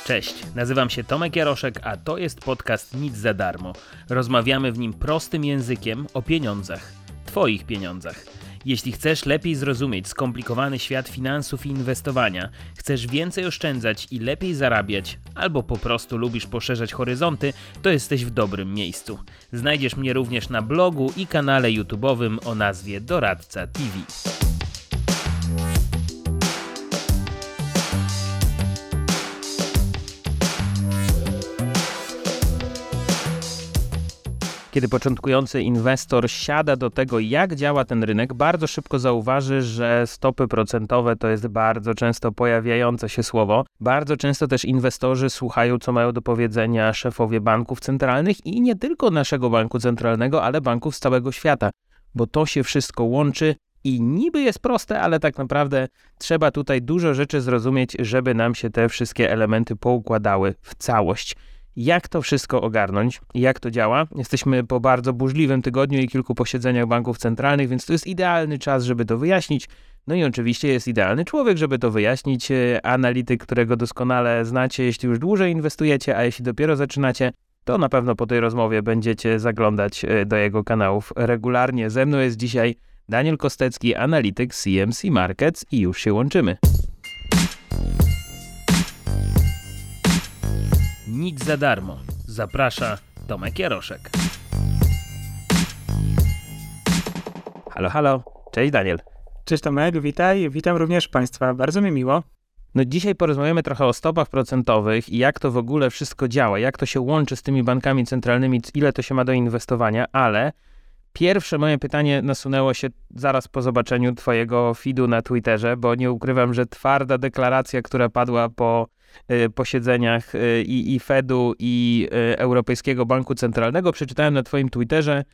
Cześć, nazywam się Tomek Jaroszek, a to jest podcast Nic za darmo. Rozmawiamy w nim prostym językiem o pieniądzach, Twoich pieniądzach. Jeśli chcesz lepiej zrozumieć skomplikowany świat finansów i inwestowania, chcesz więcej oszczędzać i lepiej zarabiać, albo po prostu lubisz poszerzać horyzonty, to jesteś w dobrym miejscu. Znajdziesz mnie również na blogu i kanale YouTube'owym o nazwie Doradca TV. Kiedy początkujący inwestor siada do tego, jak działa ten rynek, bardzo szybko zauważy, że stopy procentowe to jest bardzo często pojawiające się słowo. Bardzo często też inwestorzy słuchają, co mają do powiedzenia szefowie banków centralnych i nie tylko naszego banku centralnego, ale banków z całego świata, bo to się wszystko łączy i niby jest proste, ale tak naprawdę trzeba tutaj dużo rzeczy zrozumieć, żeby nam się te wszystkie elementy poukładały w całość. Jak to wszystko ogarnąć? Jak to działa? Jesteśmy po bardzo burzliwym tygodniu i kilku posiedzeniach banków centralnych, więc to jest idealny czas, żeby to wyjaśnić. No i oczywiście jest idealny człowiek, żeby to wyjaśnić. Analityk, którego doskonale znacie, jeśli już dłużej inwestujecie, a jeśli dopiero zaczynacie, to na pewno po tej rozmowie będziecie zaglądać do jego kanałów regularnie. Ze mną jest dzisiaj Daniel Kostecki, analityk CMC Markets i już się łączymy. Nic za darmo. Zaprasza Tomek Jaroszek. Halo, halo. Cześć Daniel. Cześć Tomek, witam również Państwa, bardzo mi miło. No dzisiaj porozmawiamy trochę o stopach procentowych i jak to w ogóle wszystko działa, jak to się łączy z tymi bankami centralnymi, ile to się ma do inwestowania, ale pierwsze moje pytanie nasunęło się zaraz po zobaczeniu Twojego feedu na Twitterze, bo nie ukrywam, że twarda deklaracja, która padła po posiedzeniach i Fedu i Europejskiego Banku Centralnego, przeczytałem na Twoim Twitterze,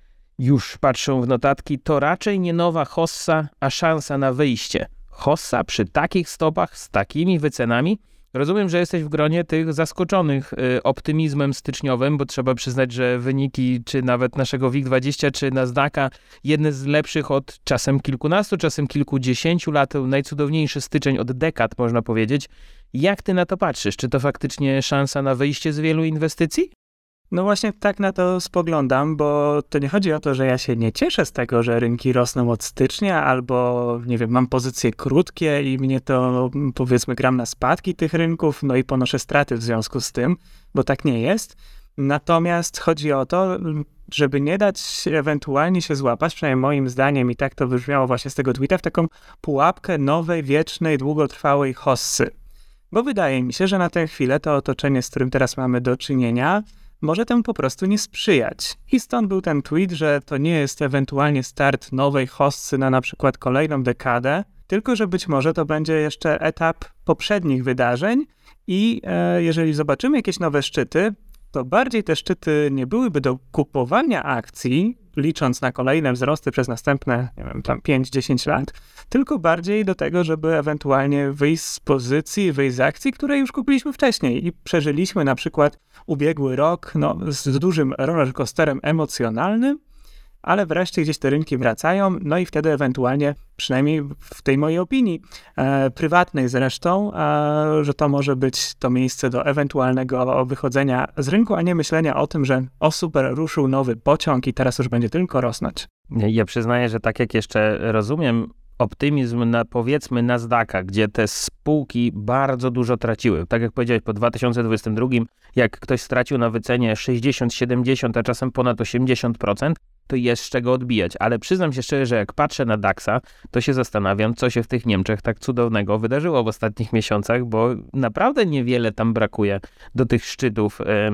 już patrzę w notatki, to raczej nie nowa hossa, a szansa na wyjście. Hossa przy takich stopach, z takimi wycenami? Rozumiem, że jesteś w gronie tych zaskoczonych optymizmem styczniowym, bo trzeba przyznać, że wyniki czy nawet naszego WIG20 czy Nasdaqa jedne z lepszych od czasem kilkunastu, czasem kilkudziesięciu lat, najcudowniejszy styczeń od dekad można powiedzieć. Jak ty na to patrzysz? Czy to faktycznie szansa na wyjście z wielu inwestycji? No właśnie tak na to spoglądam, bo to nie chodzi o to, że ja się nie cieszę z tego, że rynki rosną od stycznia, albo nie wiem, mam pozycje krótkie i mnie to, powiedzmy, gram na spadki tych rynków, no i ponoszę straty w związku z tym, bo tak nie jest. Natomiast chodzi o to, żeby nie dać ewentualnie się złapać, przynajmniej moim zdaniem, i tak to wybrzmiało właśnie z tego tweeta, w taką pułapkę nowej, wiecznej, długotrwałej hossy. Bo wydaje mi się, że na tę chwilę to otoczenie, z którym teraz mamy do czynienia, może temu po prostu nie sprzyjać. I stąd był ten tweet, że to nie jest ewentualnie start nowej hossy na przykład kolejną dekadę, tylko że być może to będzie jeszcze etap poprzednich wydarzeń i jeżeli zobaczymy jakieś nowe szczyty, to bardziej te szczyty nie byłyby do kupowania akcji, licząc na kolejne wzrosty przez następne, nie wiem, tam 5-10 lat, tylko bardziej do tego, żeby ewentualnie wyjść z pozycji, wyjść z akcji, które już kupiliśmy wcześniej i przeżyliśmy na przykład ubiegły rok z dużym rollercoasterem emocjonalnym, ale wreszcie gdzieś te rynki wracają, no i wtedy ewentualnie, przynajmniej w tej mojej opinii, prywatnej zresztą, że to może być to miejsce do ewentualnego wychodzenia z rynku, a nie myślenia o tym, że super, ruszył nowy pociąg i teraz już będzie tylko rosnąć. Ja przyznaję, że tak jak jeszcze rozumiem optymizm na, powiedzmy, Nasdaqa, gdzie te spółki bardzo dużo traciły. Tak jak powiedziałeś, po 2022, jak ktoś stracił na wycenie 60, 70, a czasem ponad 80%, to jest z czego odbijać. Ale przyznam się szczerze, że jak patrzę na DAX-a, to się zastanawiam, co się w tych Niemczech tak cudownego wydarzyło w ostatnich miesiącach, bo naprawdę niewiele tam brakuje do tych szczytów,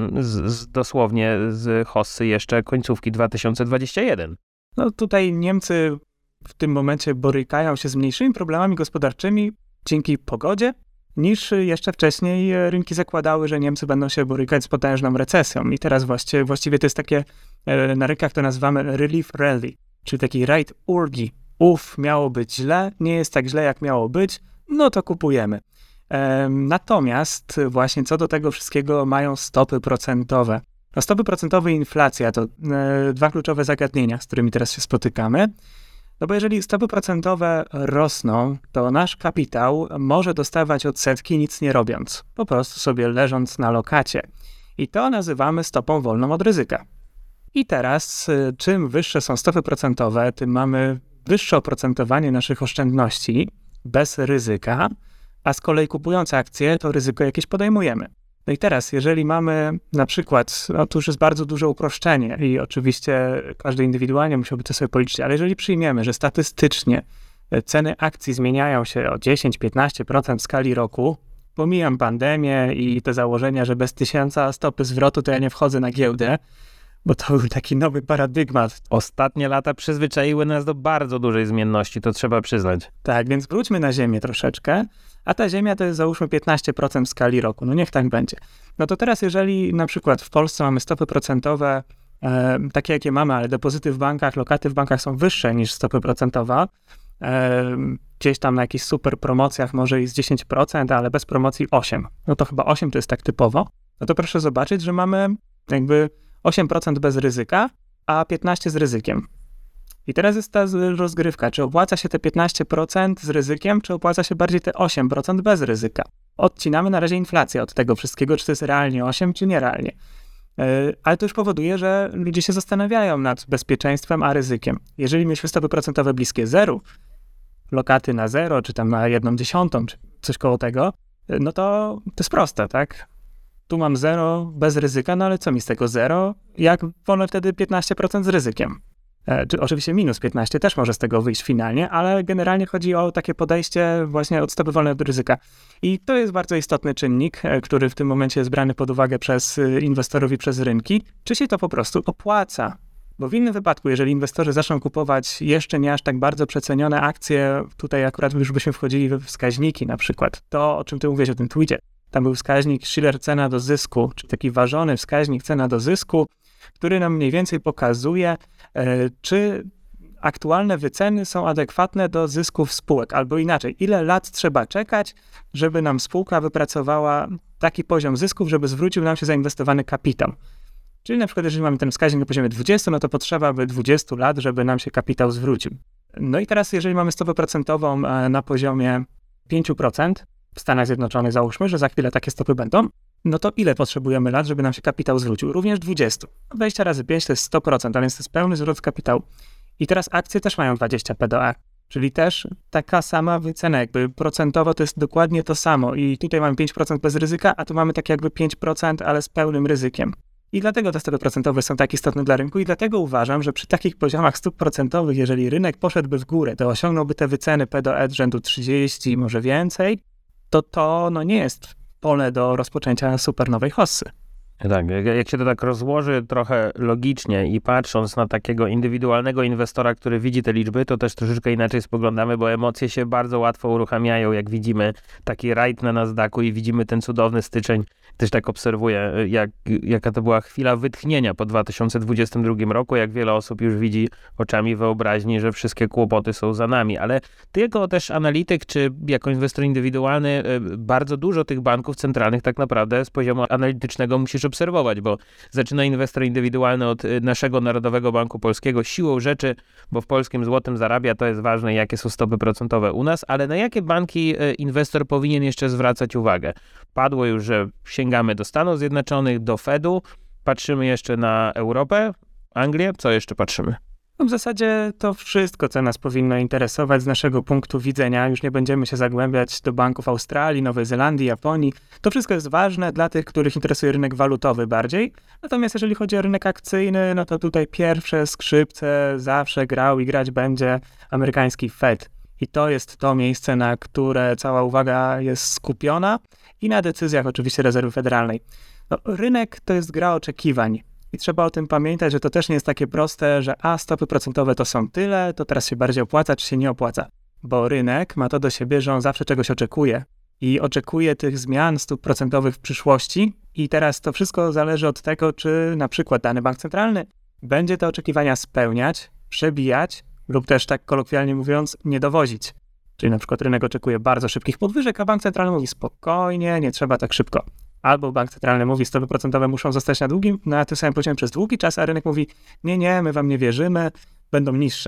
dosłownie z hossy jeszcze końcówki 2021. No tutaj Niemcy w tym momencie borykają się z mniejszymi problemami gospodarczymi dzięki pogodzie, niż jeszcze wcześniej rynki zakładały, że Niemcy będą się borykać z potężną recesją. I teraz właściwie to jest takie, na rynkach to nazywamy relief rally, czyli taki rajd ulgi. Miało być źle, nie jest tak źle, jak miało być, no to kupujemy. Natomiast właśnie co do tego wszystkiego mają stopy procentowe. Stopy procentowe i inflacja to dwa kluczowe zagadnienia, z którymi teraz się spotykamy. No bo jeżeli stopy procentowe rosną, to nasz kapitał może dostawać odsetki nic nie robiąc, po prostu sobie leżąc na lokacie. I to nazywamy stopą wolną od ryzyka. I teraz czym wyższe są stopy procentowe, tym mamy wyższe oprocentowanie naszych oszczędności bez ryzyka, a z kolei kupując akcje, to ryzyko jakieś podejmujemy. No i teraz, jeżeli mamy na przykład, no to już jest bardzo duże uproszczenie i oczywiście każdy indywidualnie musiałby to sobie policzyć, ale jeżeli przyjmiemy, że statystycznie ceny akcji zmieniają się o 10-15% w skali roku, pomijam pandemię i te założenia, że bez 1000 stopy zwrotu to ja nie wchodzę na giełdę, bo to był taki nowy paradygmat. Ostatnie lata przyzwyczaiły nas do bardzo dużej zmienności, to trzeba przyznać. Tak, więc wróćmy na Ziemię troszeczkę, a ta Ziemia to jest załóżmy 15% w skali roku, no niech tak będzie. No to teraz jeżeli na przykład w Polsce mamy stopy procentowe takie jakie mamy, ale depozyty w bankach, lokaty w bankach są wyższe niż stopy procentowe, gdzieś tam na jakichś super promocjach może i z 10%, ale bez promocji 8%. No to chyba 8% to jest tak typowo. No to proszę zobaczyć, że mamy jakby 8% bez ryzyka, a 15% z ryzykiem. I teraz jest ta rozgrywka, czy opłaca się te 15% z ryzykiem, czy opłaca się bardziej te 8% bez ryzyka. Odcinamy na razie inflację od tego wszystkiego, czy to jest realnie 8, czy nierealnie. Ale to już powoduje, że ludzie się zastanawiają nad bezpieczeństwem, a ryzykiem. Jeżeli mieliśmy stopy procentowe bliskie zeru, lokaty na 0, czy tam na 1/10, czy coś koło tego, no to jest proste, tak? Tu mam 0 bez ryzyka, no ale co mi z tego 0? Jak wolę wtedy 15% z ryzykiem? Czy oczywiście minus 15 też może z tego wyjść finalnie, ale generalnie chodzi o takie podejście właśnie od stopy wolnej od ryzyka. I to jest bardzo istotny czynnik, który w tym momencie jest brany pod uwagę przez inwestorów i przez rynki, czy się to po prostu opłaca. Bo w innym wypadku, jeżeli inwestorzy zaczną kupować jeszcze nie aż tak bardzo przecenione akcje, tutaj akurat już byśmy wchodzili we wskaźniki na przykład, to o czym ty mówiłeś o tym tweetie, tam był wskaźnik Shiller cena do zysku, czy taki ważony wskaźnik cena do zysku, który nam mniej więcej pokazuje, czy aktualne wyceny są adekwatne do zysków spółek, albo inaczej, ile lat trzeba czekać, żeby nam spółka wypracowała taki poziom zysków, żeby zwrócił nam się zainwestowany kapitał. Czyli na przykład, jeżeli mamy ten wskaźnik na poziomie 20, no to potrzeba by 20 lat, żeby nam się kapitał zwrócił. No i teraz, jeżeli mamy stopę procentową na poziomie 5%, w Stanach Zjednoczonych załóżmy, że za chwilę takie stopy będą, no to ile potrzebujemy lat, żeby nam się kapitał zwrócił? Również 20. 20 razy 5 to jest 100%, a więc to jest pełny zwrot kapitału. I teraz akcje też mają 20 PDE, czyli też taka sama wycena, jakby procentowo to jest dokładnie to samo. I tutaj mamy 5% bez ryzyka, a tu mamy tak jakby 5%, ale z pełnym ryzykiem. I dlatego te stopy procentowe są tak istotne dla rynku i dlatego uważam, że przy takich poziomach stóp procentowych, jeżeli rynek poszedłby w górę, to osiągnąłby te wyceny PDE rzędu 30, może więcej, to nie jest pole do rozpoczęcia super nowej hossy. Tak, jak się to tak rozłoży trochę logicznie i patrząc na takiego indywidualnego inwestora, który widzi te liczby, to też troszeczkę inaczej spoglądamy, bo emocje się bardzo łatwo uruchamiają, jak widzimy taki rajd na Nasdaqu i widzimy ten cudowny styczeń. Też tak obserwuję, jaka to była chwila wytchnienia po 2022 roku, jak wiele osób już widzi oczami wyobraźni, że wszystkie kłopoty są za nami, ale ty jako też analityk, czy jako inwestor indywidualny, bardzo dużo tych banków centralnych tak naprawdę z poziomu analitycznego musisz obserwować, bo zaczyna inwestor indywidualny od naszego Narodowego Banku Polskiego siłą rzeczy, bo w polskim złotym zarabia, to jest ważne, jakie są stopy procentowe u nas, ale na jakie banki inwestor powinien jeszcze zwracać uwagę? Padło już, że sięgamy do Stanów Zjednoczonych, do Fedu, patrzymy jeszcze na Europę, Anglię, co jeszcze patrzymy? No w zasadzie to wszystko, co nas powinno interesować z naszego punktu widzenia. Już nie będziemy się zagłębiać do banków Australii, Nowej Zelandii, Japonii. To wszystko jest ważne dla tych, których interesuje rynek walutowy bardziej. Natomiast jeżeli chodzi o rynek akcyjny, no to tutaj pierwsze skrzypce zawsze grał i grać będzie amerykański Fed. I to jest to miejsce, na które cała uwaga jest skupiona i na decyzjach oczywiście Rezerwy Federalnej. No, rynek to jest gra oczekiwań. I trzeba o tym pamiętać, że to też nie jest takie proste, że stopy procentowe to są tyle, to teraz się bardziej opłaca, czy się nie opłaca. Bo rynek ma to do siebie, że on zawsze czegoś oczekuje. I oczekuje tych zmian stóp procentowych w przyszłości. I teraz to wszystko zależy od tego, czy na przykład dany bank centralny będzie te oczekiwania spełniać, przebijać lub też tak kolokwialnie mówiąc nie dowozić. Czyli na przykład rynek oczekuje bardzo szybkich podwyżek, a bank centralny mówi spokojnie, nie trzeba tak szybko. Albo bank centralny mówi, stopy procentowe muszą zostać na tym samym poziomie przez długi czas, a rynek mówi, nie, my wam nie wierzymy, będą niższe.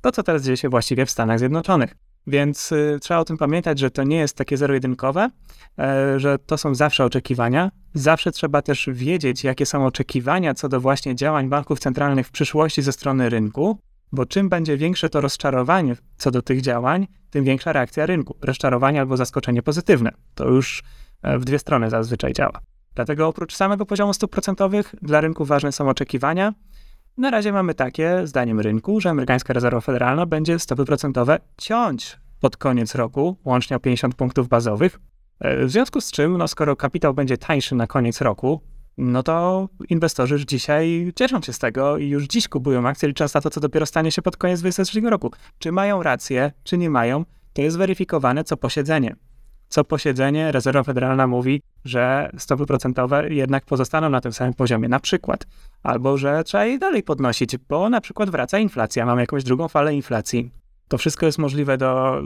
To, co teraz dzieje się właściwie w Stanach Zjednoczonych. Więc trzeba o tym pamiętać, że to nie jest takie zero-jedynkowe, że to są zawsze oczekiwania. Zawsze trzeba też wiedzieć, jakie są oczekiwania co do właśnie działań banków centralnych w przyszłości ze strony rynku, bo czym będzie większe to rozczarowanie co do tych działań, tym większa reakcja rynku. Rozczarowanie albo zaskoczenie pozytywne. To już w dwie strony zazwyczaj działa. Dlatego oprócz samego poziomu stóp procentowych dla rynku ważne są oczekiwania. Na razie mamy takie, zdaniem rynku, że amerykańska rezerwa federalna będzie stopy procentowe ciąć pod koniec roku, łącznie o 50 punktów bazowych. W związku z czym, skoro kapitał będzie tańszy na koniec roku, to inwestorzy już dzisiaj cieszą się z tego i już dziś kupują akcje, licząc na to, co dopiero stanie się pod koniec 2023 roku. Czy mają rację, czy nie mają, to jest weryfikowane co posiedzenie. Co posiedzenie rezerwa federalna mówi, że stopy procentowe jednak pozostaną na tym samym poziomie, na przykład. Albo, że trzeba je dalej podnosić, bo na przykład wraca inflacja, mamy jakąś drugą falę inflacji. To wszystko jest możliwe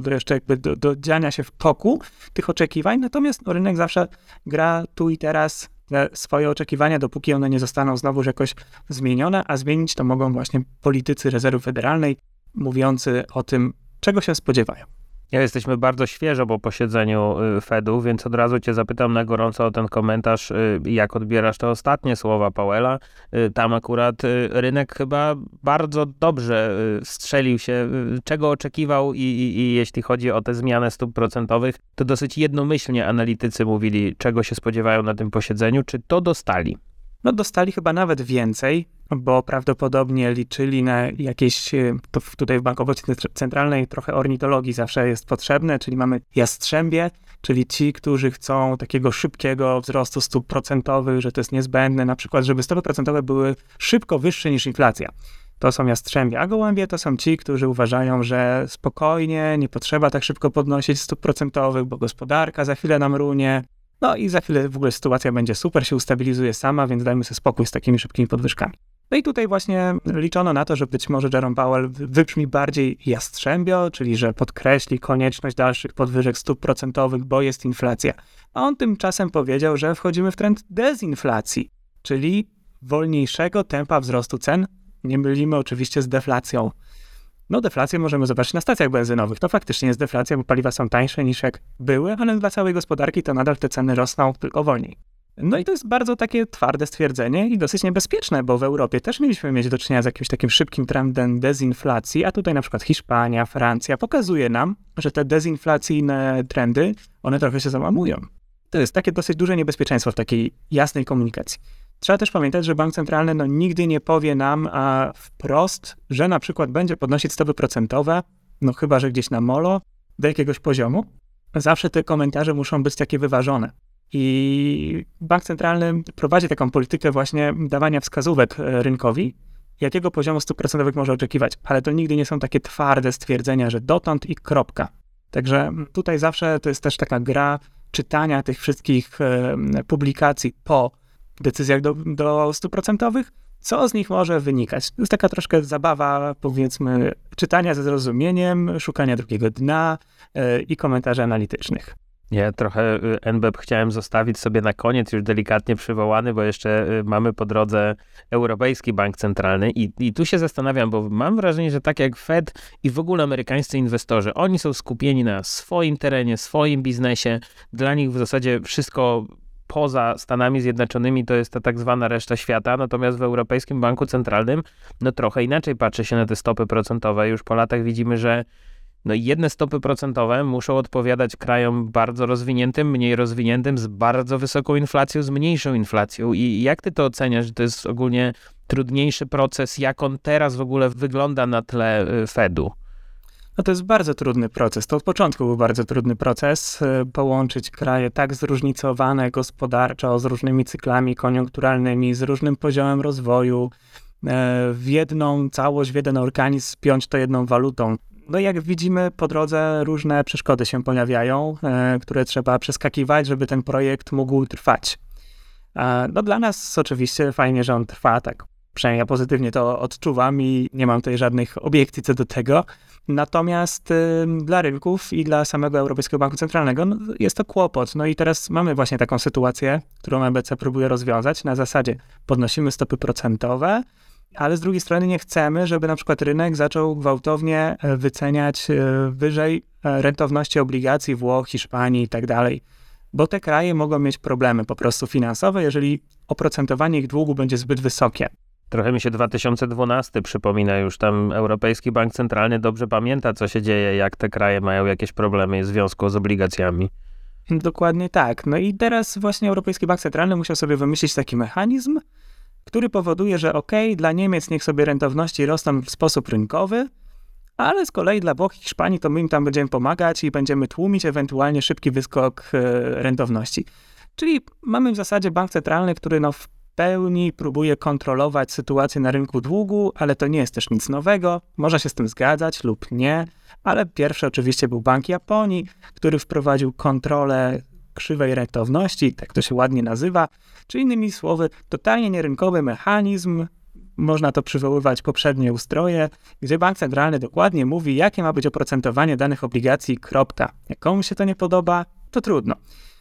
do dziania się w toku tych oczekiwań, natomiast rynek zawsze gra tu i teraz swoje oczekiwania, dopóki one nie zostaną znowuż jakoś zmienione, a zmienić to mogą właśnie politycy rezerwy federalnej, mówiący o tym, czego się spodziewają. Jesteśmy bardzo świeżo po posiedzeniu Fedu, więc od razu cię zapytam na gorąco o ten komentarz, jak odbierasz te ostatnie słowa Powella. Tam akurat rynek chyba bardzo dobrze strzelił się, czego oczekiwał i jeśli chodzi o tę zmianę stóp procentowych, to dosyć jednomyślnie analitycy mówili, czego się spodziewają na tym posiedzeniu. Czy to dostali? Dostali chyba nawet więcej, bo prawdopodobnie liczyli na jakieś, to tutaj w bankowości centralnej trochę ornitologii zawsze jest potrzebne, czyli mamy jastrzębie, czyli ci, którzy chcą takiego szybkiego wzrostu stóp procentowych, że to jest niezbędne, na przykład, żeby stopy procentowe były szybko wyższe niż inflacja. To są jastrzębie, a gołębie to są ci, którzy uważają, że spokojnie, nie potrzeba tak szybko podnosić stóp procentowych, bo gospodarka za chwilę nam runie. I za chwilę w ogóle sytuacja będzie super, się ustabilizuje sama, więc dajmy sobie spokój z takimi szybkimi podwyżkami. I tutaj właśnie liczono na to, że być może Jerome Powell wybrzmi bardziej jastrzębio, czyli że podkreśli konieczność dalszych podwyżek stóp procentowych, bo jest inflacja. A on tymczasem powiedział, że wchodzimy w trend dezinflacji, czyli wolniejszego tempa wzrostu cen. Nie mylimy oczywiście z deflacją. Deflację możemy zobaczyć na stacjach benzynowych. To faktycznie jest deflacja, bo paliwa są tańsze niż jak były, ale dla całej gospodarki to nadal te ceny rosną tylko wolniej. I to jest bardzo takie twarde stwierdzenie i dosyć niebezpieczne, bo w Europie też mieliśmy mieć do czynienia z jakimś takim szybkim trendem dezinflacji, a tutaj na przykład Hiszpania, Francja pokazuje nam, że te dezinflacyjne trendy, one trochę się załamują. To jest takie dosyć duże niebezpieczeństwo w takiej jasnej komunikacji. Trzeba też pamiętać, że bank centralny nigdy nie powie nam wprost, że na przykład będzie podnosić stopy procentowe, chyba że gdzieś na molo, do jakiegoś poziomu. Zawsze te komentarze muszą być takie wyważone. I bank centralny prowadzi taką politykę właśnie dawania wskazówek rynkowi, jakiego poziomu stóp procentowych może oczekiwać. Ale to nigdy nie są takie twarde stwierdzenia, że dotąd i kropka. Także tutaj zawsze to jest też taka gra czytania tych wszystkich publikacji po decyzjach do stóp procentowych, co z nich może wynikać. To jest taka troszkę zabawa, powiedzmy, czytania ze zrozumieniem, szukania drugiego dna i komentarzy analitycznych. Ja trochę NBP chciałem zostawić sobie na koniec, już delikatnie przywołany, bo jeszcze mamy po drodze Europejski Bank Centralny i tu się zastanawiam, bo mam wrażenie, że tak jak Fed i w ogóle amerykańscy inwestorzy, oni są skupieni na swoim terenie, swoim biznesie, dla nich w zasadzie wszystko poza Stanami Zjednoczonymi to jest ta tak zwana reszta świata, natomiast w Europejskim Banku Centralnym trochę inaczej patrzy się na te stopy procentowe. Już po latach widzimy, że jedne stopy procentowe muszą odpowiadać krajom bardzo rozwiniętym, mniej rozwiniętym, z bardzo wysoką inflacją, z mniejszą inflacją. I jak ty to oceniasz, że to jest ogólnie trudniejszy proces, jak on teraz w ogóle wygląda na tle Fedu? To jest bardzo trudny proces. To od początku był bardzo trudny proces. Połączyć kraje tak zróżnicowane gospodarczo, z różnymi cyklami koniunkturalnymi, z różnym poziomem rozwoju, w jedną całość, w jeden organizm spiąć to jedną walutą. Jak widzimy, po drodze różne przeszkody się pojawiają, które trzeba przeskakiwać, żeby ten projekt mógł trwać. Dla nas oczywiście fajnie, że on trwa, tak przynajmniej ja pozytywnie to odczuwam i nie mam tutaj żadnych obiekcji co do tego. Natomiast dla rynków i dla samego Europejskiego Banku Centralnego jest to kłopot. I teraz mamy właśnie taką sytuację, którą EBC próbuje rozwiązać na zasadzie podnosimy stopy procentowe, ale z drugiej strony nie chcemy, żeby na przykład rynek zaczął gwałtownie wyceniać wyżej rentowności obligacji Włoch, Hiszpanii i tak dalej, bo te kraje mogą mieć problemy po prostu finansowe, jeżeli oprocentowanie ich długu będzie zbyt wysokie. Trochę mi się 2012 przypomina, już tam Europejski Bank Centralny dobrze pamięta, co się dzieje, jak te kraje mają jakieś problemy w związku z obligacjami. Dokładnie tak. No i teraz właśnie Europejski Bank Centralny musiał sobie wymyślić taki mechanizm, który powoduje, że dla Niemiec niech sobie rentowności rosną w sposób rynkowy, ale z kolei dla Włoch i Hiszpanii to my im tam będziemy pomagać i będziemy tłumić ewentualnie szybki wyskok rentowności. Czyli mamy w zasadzie bank centralny, który w pełni próbuje kontrolować sytuację na rynku długu, ale to nie jest też nic nowego. Można się z tym zgadzać lub nie, ale pierwszy oczywiście był Bank Japonii, który wprowadził kontrolę krzywej rentowności, tak to się ładnie nazywa, czy innymi słowy totalnie nierynkowy mechanizm, można to przywoływać poprzednie ustroje, gdzie bank centralny dokładnie mówi, jakie ma być oprocentowanie danych obligacji, kropka. Jak komuś się to nie podoba, to trudno.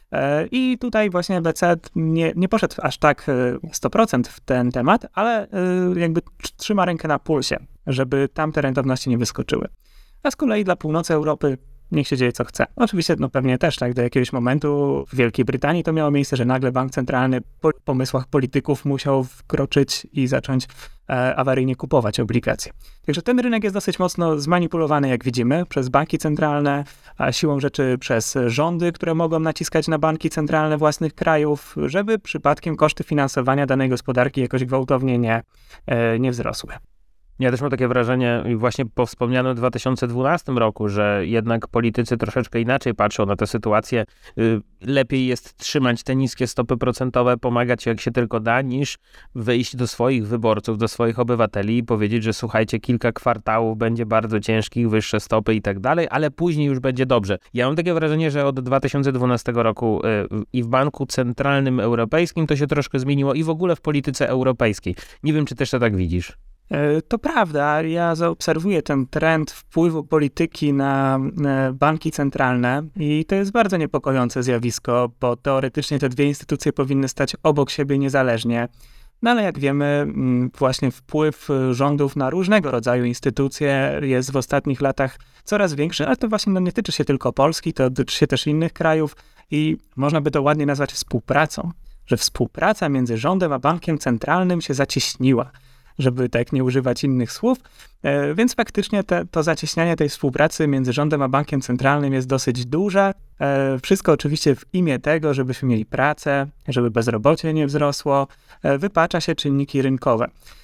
I tutaj właśnie BC nie poszedł aż tak 100% w ten temat, ale jakby trzyma rękę na pulsie, żeby tamte rentowności nie wyskoczyły. A z kolei dla północy Europy niech się dzieje co chce. Oczywiście pewnie też tak do jakiegoś momentu w Wielkiej Brytanii to miało miejsce, że nagle bank centralny po pomysłach polityków musiał wkroczyć i zacząć awaryjnie kupować obligacje. Także ten rynek jest dosyć mocno zmanipulowany, jak widzimy, przez banki centralne, a siłą rzeczy przez rządy, które mogą naciskać na banki centralne własnych krajów, żeby przypadkiem koszty finansowania danej gospodarki jakoś gwałtownie nie wzrosły. Ja też mam takie wrażenie, właśnie po wspomnianym 2012 roku, że jednak politycy troszeczkę inaczej patrzą na tę sytuację. Lepiej jest trzymać te niskie stopy procentowe, pomagać jak się tylko da, niż wyjść do swoich wyborców, do swoich obywateli i powiedzieć, że słuchajcie, kilka kwartałów będzie bardzo ciężkich, wyższe stopy i tak dalej, ale później już będzie dobrze. Ja mam takie wrażenie, że od 2012 roku i w Banku Centralnym Europejskim to się troszkę zmieniło i w ogóle w polityce europejskiej. Nie wiem, czy też to tak widzisz. To prawda, ja zaobserwuję ten trend wpływu polityki na banki centralne i to jest bardzo niepokojące zjawisko, bo teoretycznie te dwie instytucje powinny stać obok siebie niezależnie. No ale jak wiemy, właśnie wpływ rządów na różnego rodzaju instytucje jest w ostatnich latach coraz większy, ale to właśnie nie tyczy się tylko Polski, to tyczy się też innych krajów i można by to ładnie nazwać współpracą, że współpraca między rządem a bankiem centralnym się zacieśniła, żeby tak nie używać innych słów, więc faktycznie to zacieśnianie tej współpracy między rządem a bankiem centralnym jest dosyć duże. Wszystko oczywiście w imię tego, żebyśmy mieli pracę, żeby bezrobocie nie wzrosło, wypacza się czynniki rynkowe,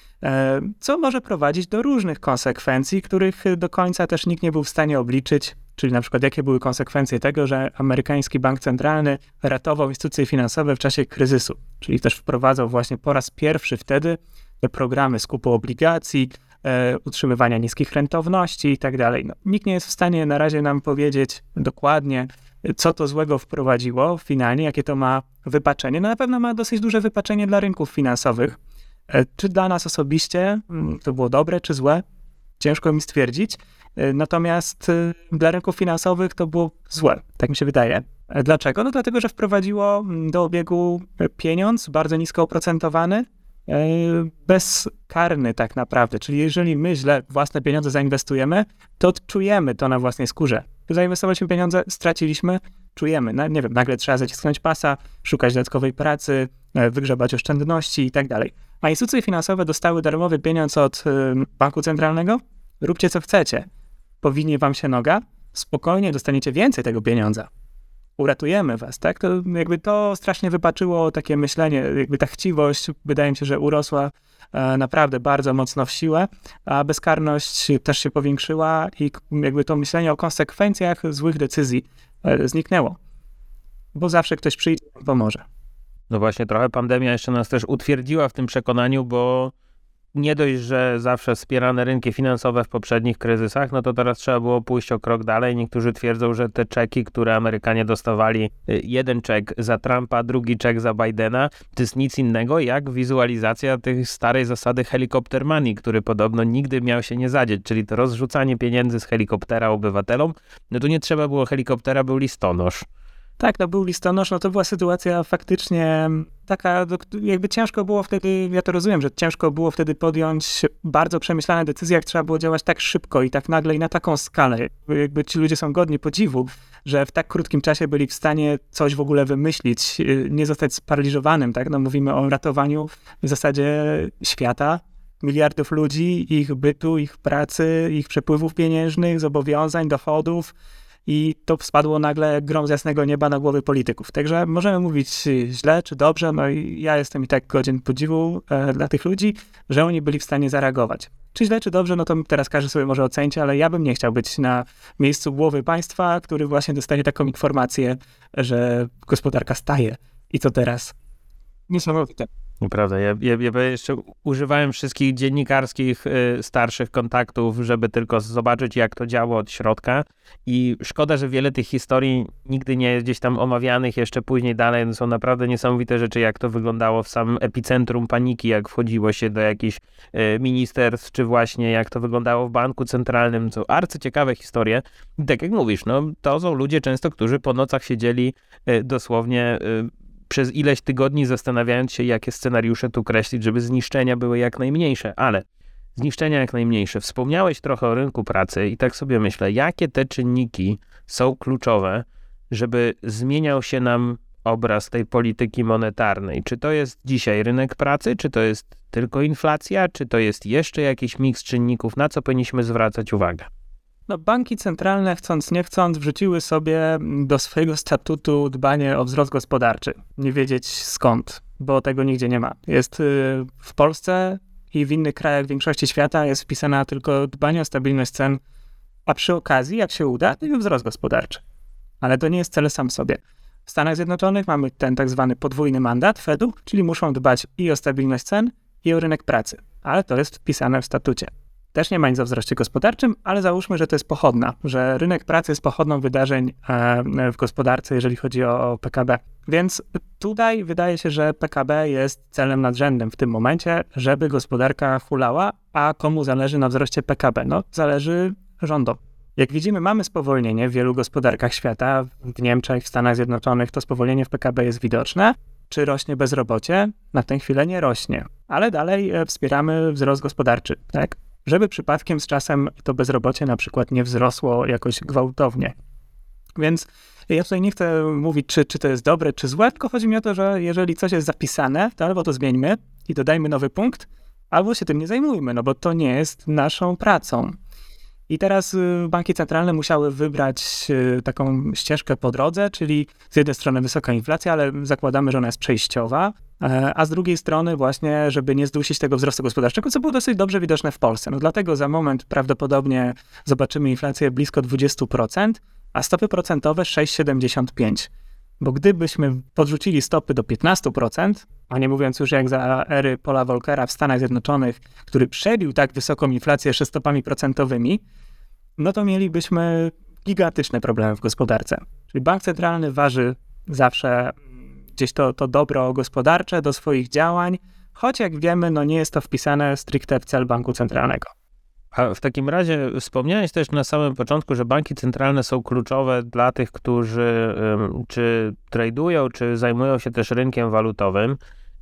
co może prowadzić do różnych konsekwencji, których do końca też nikt nie był w stanie obliczyć, czyli na przykład jakie były konsekwencje tego, że amerykański bank centralny ratował instytucje finansowe w czasie kryzysu, czyli też wprowadzał właśnie po raz pierwszy wtedy te programy skupu obligacji, utrzymywania niskich rentowności i tak dalej. Nikt nie jest w stanie na razie nam powiedzieć dokładnie, co to złego wprowadziło finalnie, jakie to ma wypaczenie. No na pewno ma dosyć duże wypaczenie dla rynków finansowych. Czy dla nas osobiście to było dobre, czy złe? Ciężko mi stwierdzić. Natomiast dla rynków finansowych to było złe, tak mi się wydaje. Dlaczego? No dlatego, że wprowadziło do obiegu pieniądz bardzo nisko oprocentowany, bezkarny tak naprawdę, czyli jeżeli my źle własne pieniądze zainwestujemy, to czujemy to na własnej skórze. Zainwestowaliśmy pieniądze, straciliśmy, czujemy. Nie wiem, nagle trzeba zacisnąć pasa, szukać dodatkowej pracy, wygrzebać oszczędności i tak dalej. A instytucje finansowe dostały darmowy pieniądz od banku centralnego? Róbcie co chcecie. Powinie wam się noga? Spokojnie dostaniecie więcej tego pieniądza. Uratujemy was, tak? To jakby to strasznie wypaczyło takie myślenie, jakby ta chciwość, wydaje mi się, że urosła naprawdę bardzo mocno w siłę, a bezkarność też się powiększyła i jakby to myślenie o konsekwencjach złych decyzji zniknęło, bo zawsze ktoś przyjdzie i pomoże. No właśnie, trochę pandemia jeszcze nas też utwierdziła w tym przekonaniu, bo nie dość, że zawsze wspierane rynki finansowe w poprzednich kryzysach, no to teraz trzeba było pójść o krok dalej. Niektórzy twierdzą, że te czeki, które Amerykanie dostawali, jeden czek za Trumpa, drugi czek za Bidena, to jest nic innego jak wizualizacja tej starej zasady helikopter money, który podobno nigdy miał się nie zadzieć, czyli to rozrzucanie pieniędzy z helikoptera obywatelom. No tu nie trzeba było helikoptera, był listonosz. Tak, był listonosz, to była sytuacja faktycznie taka, jakby ciężko było wtedy, ja to rozumiem, że ciężko było wtedy podjąć bardzo przemyślane decyzje, jak trzeba było działać tak szybko i tak nagle i na taką skalę. Jakby ci ludzie są godni podziwu, że w tak krótkim czasie byli w stanie coś w ogóle wymyślić, nie zostać sparaliżowanym, tak? No mówimy o ratowaniu w zasadzie świata, miliardów ludzi, ich bytu, ich pracy, ich przepływów pieniężnych, zobowiązań, dochodów. I to spadło nagle grom z jasnego nieba na głowy polityków. Także możemy mówić źle czy dobrze, no i ja jestem i tak godzien podziwu dla tych ludzi, że oni byli w stanie zareagować. Czy źle, czy dobrze, no to teraz każdy sobie może ocenić, ale ja bym nie chciał być na miejscu głowy państwa, który właśnie dostanie taką informację, że gospodarka staje. I co teraz? Niesamowite. Nieprawda. Ja jeszcze używałem wszystkich dziennikarskich starszych kontaktów, żeby tylko zobaczyć, jak to działo od środka i szkoda, że wiele tych historii nigdy nie jest gdzieś tam omawianych jeszcze później dalej. Są naprawdę niesamowite rzeczy, jak to wyglądało w samym epicentrum paniki, jak wchodziło się do jakichś ministerstw, czy właśnie jak to wyglądało w banku centralnym. To arcyciekawe historie. I tak jak mówisz, no to są ludzie często, którzy po nocach siedzieli dosłownie przez ileś tygodni zastanawiając się, jakie scenariusze tu kreślić, żeby zniszczenia były jak najmniejsze, ale zniszczenia jak najmniejsze. Wspomniałeś trochę o rynku pracy i tak sobie myślę, jakie te czynniki są kluczowe, żeby zmieniał się nam obraz tej polityki monetarnej. Czy to jest dzisiaj rynek pracy, czy to jest tylko inflacja, czy to jest jeszcze jakiś miks czynników, na co powinniśmy zwracać uwagę? No, banki centralne, chcąc nie chcąc, wrzuciły sobie do swojego statutu dbanie o wzrost gospodarczy. Nie wiedzieć skąd, bo tego nigdzie nie ma. Jest w Polsce i w innych krajach większości świata jest wpisana tylko dbanie o stabilność cen, a przy okazji, jak się uda, to i wzrost gospodarczy. Ale to nie jest cel sam w sobie. W Stanach Zjednoczonych mamy ten tak zwany podwójny mandat Fedu, czyli muszą dbać i o stabilność cen, i o rynek pracy. Ale to jest wpisane w statucie. Też nie ma nic o wzroście gospodarczym, ale załóżmy, że to jest pochodna, że rynek pracy jest pochodną wydarzeń w gospodarce, jeżeli chodzi o PKB. Więc tutaj wydaje się, że PKB jest celem nadrzędnym w tym momencie, żeby gospodarka hulała, a komu zależy na wzroście PKB? No, zależy rządom. Jak widzimy, mamy spowolnienie w wielu gospodarkach świata, w Niemczech, w Stanach Zjednoczonych, to spowolnienie w PKB jest widoczne. Czy rośnie bezrobocie? Na tę chwilę nie rośnie, ale dalej wspieramy wzrost gospodarczy, tak? Żeby przypadkiem z czasem to bezrobocie na przykład nie wzrosło jakoś gwałtownie. Więc ja tutaj nie chcę mówić, czy to jest dobre, czy złe, tylko chodzi mi o to, że jeżeli coś jest zapisane, to albo to zmieńmy i dodajmy nowy punkt, albo się tym nie zajmujmy, no bo to nie jest naszą pracą. I teraz banki centralne musiały wybrać taką ścieżkę po drodze, czyli z jednej strony wysoka inflacja, ale zakładamy, że ona jest przejściowa, a z drugiej strony właśnie, żeby nie zdusić tego wzrostu gospodarczego, co było dosyć dobrze widoczne w Polsce. No dlatego za moment prawdopodobnie zobaczymy inflację blisko 20%, a stopy procentowe 6,75%. Bo gdybyśmy podrzucili stopy do 15%, a nie mówiąc już jak za ery Paula Volckera w Stanach Zjednoczonych, który przebił tak wysoką inflację jeszcze stopami procentowymi, no to mielibyśmy gigantyczne problemy w gospodarce. Czyli bank centralny waży zawsze gdzieś to dobro gospodarcze do swoich działań, choć jak wiemy, no nie jest to wpisane stricte w cel banku centralnego. A w takim razie wspomniałeś też na samym początku, że banki centralne są kluczowe dla tych, którzy czy tradują, czy zajmują się też rynkiem walutowym.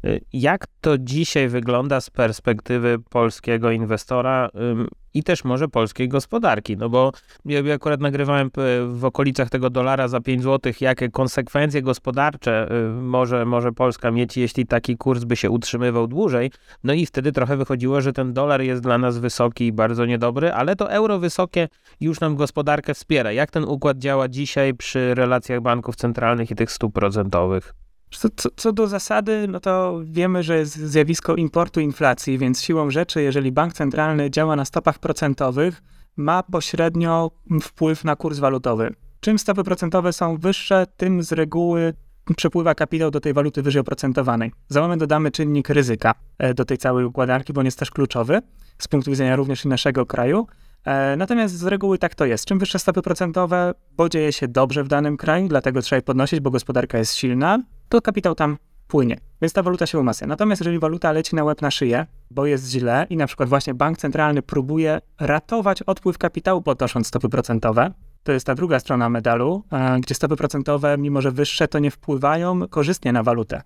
Jak to dzisiaj wygląda z perspektywy polskiego inwestora i też może polskiej gospodarki? No bo ja akurat nagrywałem w okolicach tego dolara za 5 zł, jakie konsekwencje gospodarcze może Polska mieć, jeśli taki kurs by się utrzymywał dłużej. No i wtedy trochę wychodziło, że ten dolar jest dla nas wysoki i bardzo niedobry, ale to euro wysokie już nam gospodarkę wspiera. Jak ten układ działa dzisiaj przy relacjach banków centralnych i tych stóp procentowych? Co do zasady, no to wiemy, że jest zjawisko importu inflacji, więc siłą rzeczy, jeżeli bank centralny działa na stopach procentowych, ma pośrednio wpływ na kurs walutowy. Czym stopy procentowe są wyższe, tym z reguły przepływa kapitał do tej waluty wyżej oprocentowanej. Za moment dodamy czynnik ryzyka do tej całej układanki, bo on jest też kluczowy z punktu widzenia również i naszego kraju. Natomiast z reguły tak to jest. Czym wyższe stopy procentowe, bo dzieje się dobrze w danym kraju, dlatego trzeba je podnosić, bo gospodarka jest silna, to kapitał tam płynie, więc ta waluta się umacnia. Natomiast jeżeli waluta leci na łeb na szyję, bo jest źle i na przykład właśnie bank centralny próbuje ratować odpływ kapitału podnosząc stopy procentowe, to jest ta druga strona medalu, gdzie stopy procentowe, mimo że wyższe, to nie wpływają korzystnie na walutę,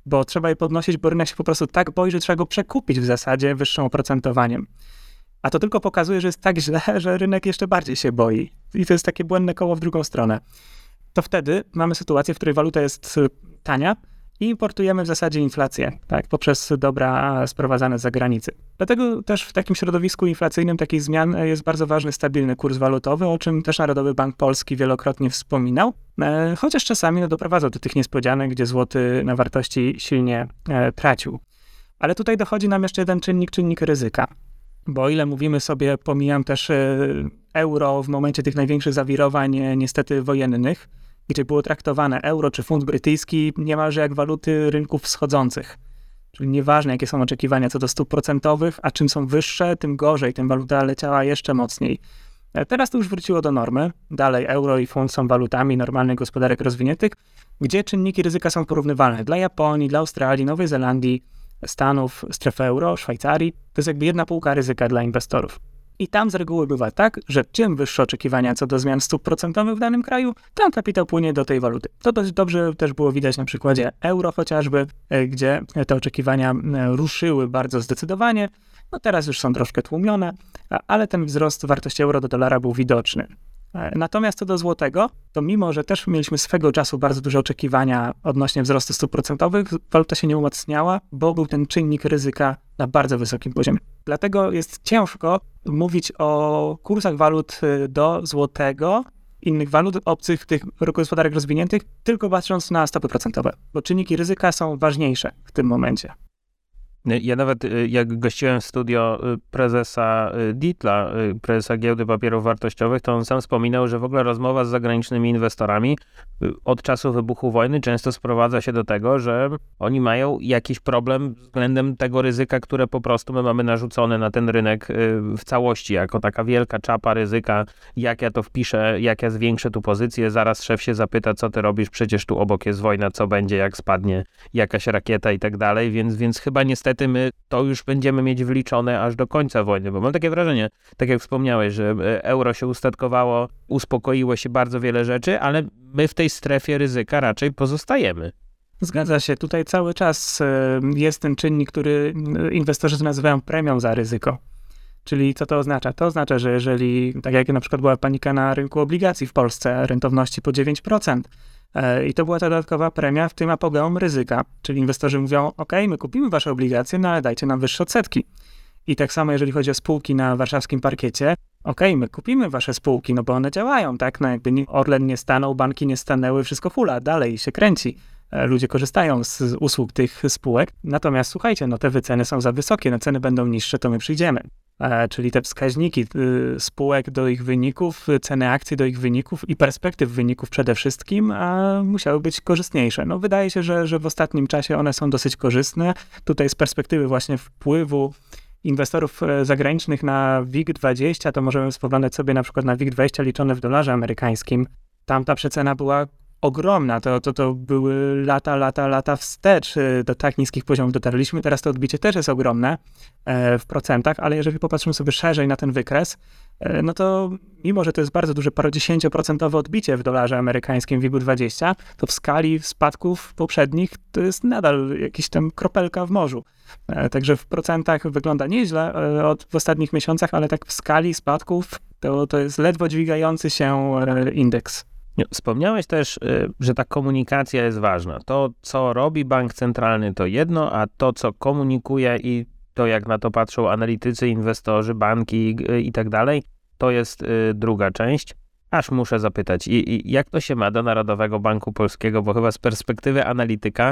bo trzeba je podnosić, bo rynek się po prostu tak boi, że trzeba go przekupić w zasadzie wyższym oprocentowaniem. A to tylko pokazuje, że jest tak źle, że rynek jeszcze bardziej się boi. I to jest takie błędne koło w drugą stronę. To wtedy mamy sytuację, w której waluta jest tania i importujemy w zasadzie inflację, tak, poprzez dobra sprowadzane z zagranicy. Dlatego też w takim środowisku inflacyjnym takich zmian jest bardzo ważny stabilny kurs walutowy, o czym też Narodowy Bank Polski wielokrotnie wspominał, chociaż czasami doprowadzał do tych niespodzianek, gdzie złoty na wartości silnie tracił. Ale tutaj dochodzi nam jeszcze jeden czynnik ryzyka. Bo o ile mówimy sobie, pomijam też euro w momencie tych największych zawirowań niestety wojennych, gdzie było traktowane euro czy funt brytyjski niemalże jak waluty rynków wschodzących. Czyli nieważne, jakie są oczekiwania co do stóp procentowych, a czym są wyższe, tym gorzej, tym waluta leciała jeszcze mocniej. Teraz to już wróciło do normy. Dalej euro i funt są walutami normalnych gospodarek rozwiniętych, gdzie czynniki ryzyka są porównywalne dla Japonii, dla Australii, Nowej Zelandii, Stanów, strefy euro, Szwajcarii. To jest jakby jedna półka ryzyka dla inwestorów. I tam z reguły bywa tak, że czym wyższe oczekiwania co do zmian stóp procentowych w danym kraju, tam kapitał płynie do tej waluty. To dość dobrze też było widać na przykładzie euro chociażby, gdzie te oczekiwania ruszyły bardzo zdecydowanie. No teraz już są troszkę tłumione, ale ten wzrost wartości euro do dolara był widoczny. Natomiast co do złotego, to mimo, że też mieliśmy swego czasu bardzo duże oczekiwania odnośnie wzrostu stóp procentowych, waluta się nie umacniała, bo był ten czynnik ryzyka na bardzo wysokim poziomie. Dlatego jest ciężko mówić o kursach walut do złotego, innych walut obcych tych gospodarek rozwiniętych, tylko patrząc na stopy procentowe, bo czynniki ryzyka są ważniejsze w tym momencie. Ja nawet jak gościłem w studio prezesa Dietla, prezesa Giełdy Papierów Wartościowych, to on sam wspominał, że w ogóle rozmowa z zagranicznymi inwestorami od czasu wybuchu wojny często sprowadza się do tego, że oni mają jakiś problem względem tego ryzyka, które po prostu my mamy narzucone na ten rynek w całości, jako taka wielka czapa ryzyka, jak ja to wpiszę, jak ja zwiększę tu pozycję, zaraz szef się zapyta, co ty robisz, przecież tu obok jest wojna, co będzie, jak spadnie jakaś rakieta i tak dalej, więc chyba niestety my to już będziemy mieć wliczone aż do końca wojny, bo mam takie wrażenie, tak jak wspomniałeś, że euro się ustatkowało, uspokoiło się bardzo wiele rzeczy, ale my w tej strefie ryzyka raczej pozostajemy. Zgadza się. Tutaj cały czas jest ten czynnik, który inwestorzy nazywają premią za ryzyko. Czyli co to oznacza? To oznacza, że jeżeli, tak jak na przykład była panika na rynku obligacji w Polsce, rentowności po 9%, i to była ta dodatkowa premia w tym apogeum ryzyka. Czyli inwestorzy mówią, ok, my kupimy wasze obligacje, no ale dajcie nam wyższe odsetki. I tak samo jeżeli chodzi o spółki na warszawskim parkiecie, ok, my kupimy wasze spółki, no bo one działają, tak? No jakby Orlen nie stanął, banki nie stanęły, wszystko hula, dalej się kręci. Ludzie korzystają z usług tych spółek. Natomiast słuchajcie, no te wyceny są za wysokie, no ceny będą niższe, to my przyjdziemy. Czyli te wskaźniki spółek do ich wyników, ceny akcji do ich wyników i perspektyw wyników przede wszystkim musiały być korzystniejsze. No wydaje się, że w ostatnim czasie one są dosyć korzystne. Tutaj z perspektywy właśnie wpływu inwestorów zagranicznych na WIG20, to możemy spoglądać sobie na przykład na WIG20 liczone w dolarze amerykańskim. Tam ta przecena była ogromna, to były lata wstecz, do tak niskich poziomów dotarliśmy, teraz to odbicie też jest ogromne w procentach, ale jeżeli popatrzymy sobie szerzej na ten wykres, no to mimo, że to jest bardzo duże, parodziesięcioprocentowe odbicie w dolarze amerykańskim WIG-20, to w skali spadków poprzednich to jest nadal jakiś tam kropelka w morzu. Także w procentach wygląda nieźle w ostatnich miesiącach, ale tak w skali spadków to jest ledwo dźwigający się indeks. Wspomniałeś też, że ta komunikacja jest ważna. To, co robi bank centralny, to jedno, a to, co komunikuje i to, jak na to patrzą analitycy, inwestorzy, banki i tak dalej, to jest druga część. Aż muszę zapytać, i jak to się ma do Narodowego Banku Polskiego, bo chyba z perspektywy analityka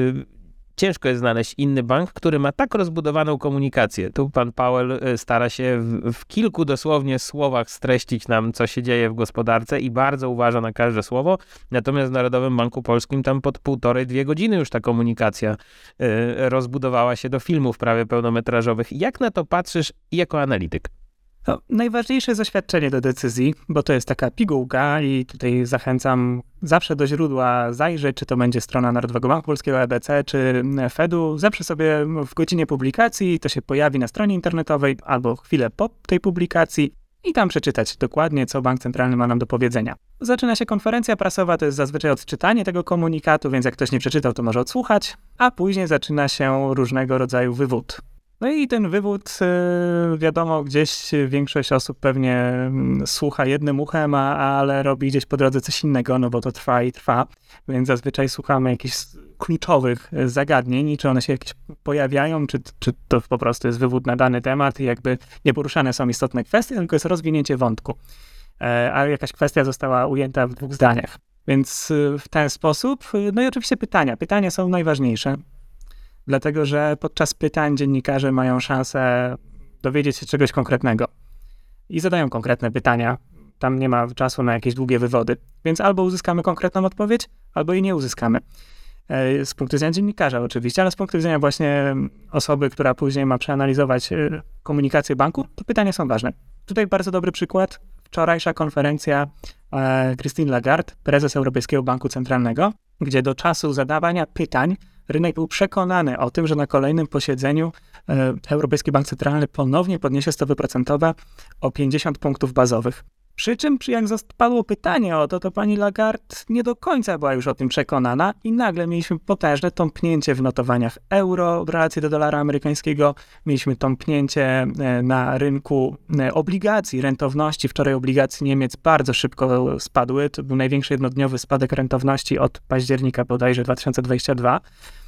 ciężko jest znaleźć inny bank, który ma tak rozbudowaną komunikację. Tu pan Powell stara się w kilku dosłownie słowach streścić nam, co się dzieje w gospodarce i bardzo uważa na każde słowo. Natomiast w Narodowym Banku Polskim tam pod 1,5–2 godziny już ta komunikacja rozbudowała się do filmów prawie pełnometrażowych. Jak na to patrzysz jako analityk? No, najważniejsze jest oświadczenie do decyzji, bo to jest taka pigułka i tutaj zachęcam zawsze do źródła zajrzeć, czy to będzie strona Narodowego Banku Polskiego, EBC, czy Fedu. Zawsze sobie w godzinie publikacji to się pojawi na stronie internetowej albo chwilę po tej publikacji. i tam przeczytać dokładnie, co bank centralny ma nam do powiedzenia. Zaczyna się konferencja prasowa, to jest zazwyczaj odczytanie tego komunikatu, więc jak ktoś nie przeczytał, to może odsłuchać, a później zaczyna się różnego rodzaju wywód. No i ten wywód, wiadomo, gdzieś większość osób pewnie słucha jednym uchem, ale robi gdzieś po drodze coś innego, no bo to trwa i trwa, więc zazwyczaj słuchamy jakichś kluczowych zagadnień, czy one się jakieś pojawiają, czy to po prostu jest wywód na dany temat i jakby nie poruszane są istotne kwestie, tylko jest rozwinięcie wątku, a jakaś kwestia została ujęta w 2 zdaniach. Więc w ten sposób, no i oczywiście pytania. Pytania są najważniejsze. Dlatego, że podczas pytań dziennikarze mają szansę dowiedzieć się czegoś konkretnego i zadają konkretne pytania. Tam nie ma czasu na jakieś długie wywody, więc albo uzyskamy konkretną odpowiedź, albo jej nie uzyskamy. Z punktu widzenia dziennikarza oczywiście, ale z punktu widzenia właśnie osoby, która później ma przeanalizować komunikację banku, to pytania są ważne. Tutaj bardzo dobry przykład. Wczorajsza konferencja Christine Lagarde, prezes Europejskiego Banku Centralnego, gdzie do czasu zadawania pytań rynek był przekonany o tym, że na kolejnym posiedzeniu Europejski Bank Centralny ponownie podniesie stopy procentowe o 50 punktów bazowych. Przy czym, jak padło pytanie o to, to pani Lagarde nie do końca była już o tym przekonana i nagle mieliśmy potężne tąpnięcie w notowaniach euro w relacji do dolara amerykańskiego. Mieliśmy tąpnięcie na rynku obligacji, rentowności. Wczoraj obligacje Niemiec bardzo szybko spadły. To był największy jednodniowy spadek rentowności od października bodajże 2022.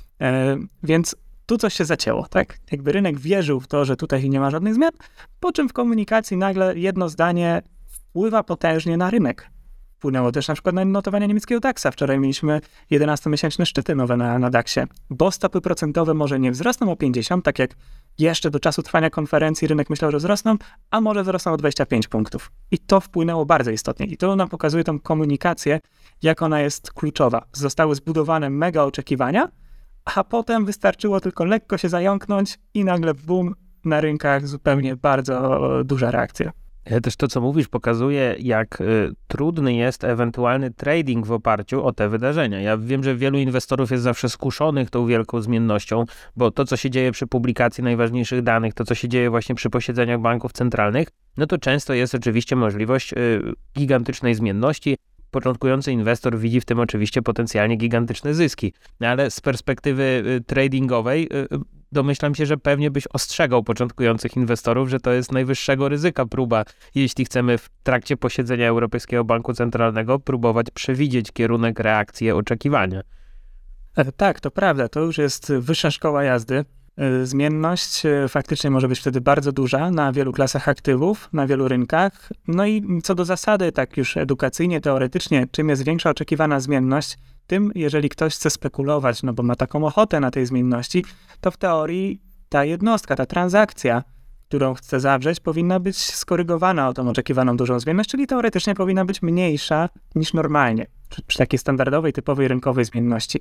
Więc tu coś się zacięło, tak? Jakby rynek wierzył w to, że tutaj nie ma żadnych zmian, po czym w komunikacji nagle jedno zdanie wpływa potężnie na rynek. Wpłynęło też na przykład na notowania niemieckiego DAX-a. Wczoraj mieliśmy 11-miesięczne szczyty nowe na DAX-ie, bo stopy procentowe może nie wzrosną o 50, tak jak jeszcze do czasu trwania konferencji rynek myślał, że wzrosną, a może wzrosną o 25 punktów. I to wpłynęło bardzo istotnie. I to nam pokazuje tą komunikację, jak ona jest kluczowa. Zostały zbudowane mega oczekiwania, a potem wystarczyło tylko lekko się zająknąć i nagle boom, na rynkach zupełnie bardzo duża reakcja. Też to, co mówisz, pokazuje, jak trudny jest ewentualny trading w oparciu o te wydarzenia. Ja wiem, że wielu inwestorów jest zawsze skuszonych tą wielką zmiennością, bo to, co się dzieje przy publikacji najważniejszych danych, to, co się dzieje właśnie przy posiedzeniach banków centralnych, no to często jest oczywiście możliwość gigantycznej zmienności. Początkujący inwestor widzi w tym oczywiście potencjalnie gigantyczne zyski, ale z perspektywy tradingowej domyślam się, że pewnie byś ostrzegał początkujących inwestorów, że to jest najwyższego ryzyka próba, jeśli chcemy w trakcie posiedzenia Europejskiego Banku Centralnego próbować przewidzieć kierunek reakcji, oczekiwania. Tak, to prawda, to już jest wyższa szkoła jazdy. Zmienność faktycznie może być wtedy bardzo duża na wielu klasach aktywów, na wielu rynkach. No i co do zasady, tak już edukacyjnie, teoretycznie, czym jest większa oczekiwana zmienność, tym jeżeli ktoś chce spekulować, no bo ma taką ochotę na tej zmienności, to w teorii ta jednostka, ta transakcja, którą chce zawrzeć, powinna być skorygowana o tą oczekiwaną dużą zmienność, czyli teoretycznie powinna być mniejsza niż normalnie, przy takiej standardowej, typowej rynkowej zmienności.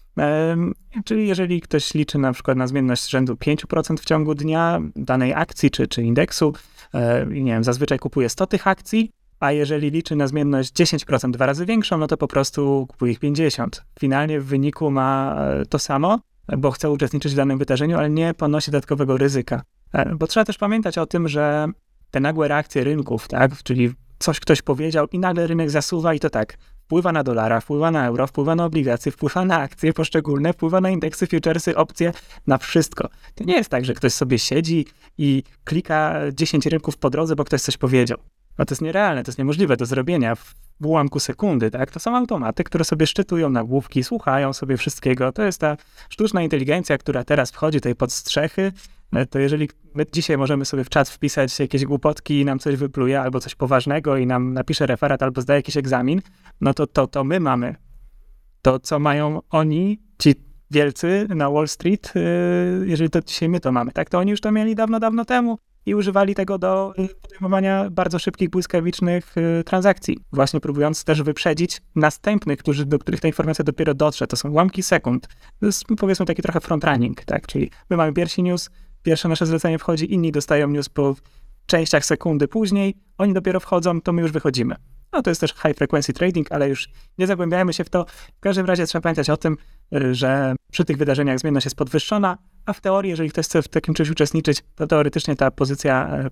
Czyli jeżeli ktoś liczy na przykład na zmienność rzędu 5% w ciągu dnia danej akcji czy indeksu, nie wiem, zazwyczaj kupuje 100 tych akcji, a jeżeli liczy na zmienność 10% 2 razy większą, no to po prostu kupuje ich 50. Finalnie w wyniku ma to samo, bo chce uczestniczyć w danym wydarzeniu, ale nie ponosi dodatkowego ryzyka. Bo trzeba też pamiętać o tym, że te nagłe reakcje rynków, tak, czyli coś ktoś powiedział i nagle rynek zasuwa i to tak, wpływa na dolara, wpływa na euro, wpływa na obligacje, wpływa na akcje poszczególne, wpływa na indeksy, futuresy, opcje, na wszystko. To nie jest tak, że ktoś sobie siedzi i klika 10 rynków po drodze, bo ktoś coś powiedział. No to jest nierealne, to jest niemożliwe do zrobienia w ułamku sekundy, tak? To są automaty, które sobie szczytują nagłówki, słuchają sobie wszystkiego. To jest ta sztuczna inteligencja, która teraz wchodzi tutaj pod strzechy. To jeżeli my dzisiaj możemy sobie w czat wpisać jakieś głupotki i nam coś wypluje, albo coś poważnego i nam napisze referat, albo zdaje jakiś egzamin, no to my mamy to, co mają oni, ci wielcy na Wall Street, jeżeli to dzisiaj my to mamy, tak? To oni już to mieli dawno, dawno temu i używali tego do podejmowania bardzo szybkich, błyskawicznych transakcji, właśnie próbując też wyprzedzić następnych, do których ta informacja dopiero dotrze. To są ułamki sekund. To jest, powiedzmy, taki trochę frontrunning, tak? Czyli my mamy pierwszy news, pierwsze nasze zlecenie wchodzi, inni dostają news po częściach sekundy później, oni dopiero wchodzą, to my już wychodzimy. No to jest też high frequency trading, ale już nie zagłębiajmy się w to. W każdym razie trzeba pamiętać o tym, że przy tych wydarzeniach zmienność jest podwyższona, a w teorii, jeżeli ktoś chce w takim czymś uczestniczyć, to teoretycznie ta pozycja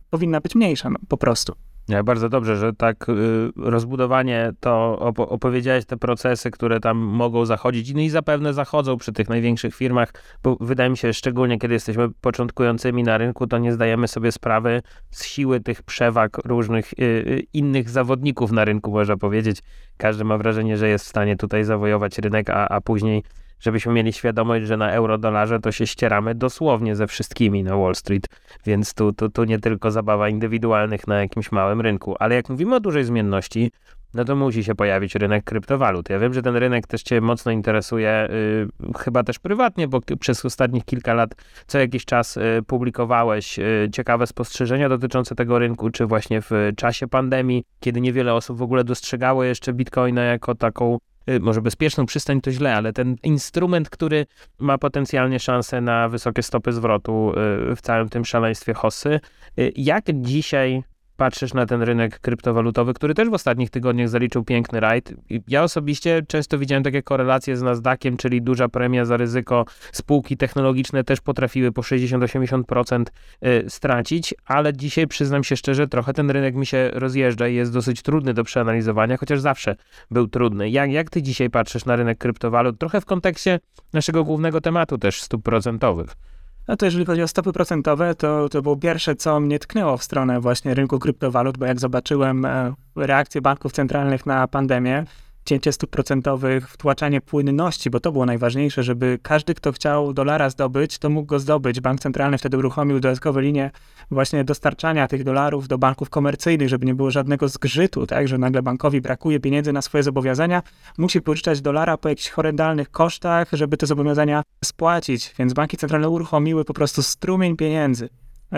powinna być mniejsza, no, po prostu. Bardzo dobrze, że tak rozbudowanie to opowiedziałeś te procesy, które tam mogą zachodzić no i zapewne zachodzą przy tych największych firmach, bo wydaje mi się, szczególnie kiedy jesteśmy początkującymi na rynku, to nie zdajemy sobie sprawy z siły tych przewag różnych innych zawodników na rynku, można powiedzieć. Każdy ma wrażenie, że jest w stanie tutaj zawojować rynek, a później żebyśmy mieli świadomość, że na euro-dolarze to się ścieramy dosłownie ze wszystkimi na Wall Street, więc tu nie tylko zabawa indywidualnych na jakimś małym rynku, ale jak mówimy o dużej zmienności, no to musi się pojawić rynek kryptowalut. Ja wiem, że ten rynek też cię mocno interesuje, chyba też prywatnie, bo przez ostatnich kilka lat co jakiś czas publikowałeś ciekawe spostrzeżenia dotyczące tego rynku, czy właśnie w czasie pandemii, kiedy niewiele osób w ogóle dostrzegało jeszcze Bitcoina jako taką może bezpieczną przystań to źle, ale ten instrument, który ma potencjalnie szansę na wysokie stopy zwrotu w całym tym szaleństwie hossy. Jak dzisiaj patrzysz na ten rynek kryptowalutowy, który też w ostatnich tygodniach zaliczył piękny rajd? Ja osobiście często widziałem takie korelacje z Nasdaqiem, czyli duża premia za ryzyko. Spółki technologiczne też potrafiły po 60-80% stracić, ale dzisiaj przyznam się szczerze, trochę ten rynek mi się rozjeżdża i jest dosyć trudny do przeanalizowania, chociaż zawsze był trudny. Jak ty dzisiaj patrzysz na rynek kryptowalut? Trochę w kontekście naszego głównego tematu też stóp procentowych. No to jeżeli chodzi o stopy procentowe, to było pierwsze, co mnie tknęło w stronę właśnie rynku kryptowalut, bo jak zobaczyłem reakcję banków centralnych na pandemię, cięcie stóp procentowych, wtłaczanie płynności, bo to było najważniejsze, żeby każdy, kto chciał dolara zdobyć, to mógł go zdobyć. Bank centralny wtedy uruchomił dodatkowe linie właśnie dostarczania tych dolarów do banków komercyjnych, żeby nie było żadnego zgrzytu, tak, że nagle bankowi brakuje pieniędzy na swoje zobowiązania, musi pożyczać dolara po jakichś horrendalnych kosztach, żeby te zobowiązania spłacić, więc banki centralne uruchomiły po prostu strumień pieniędzy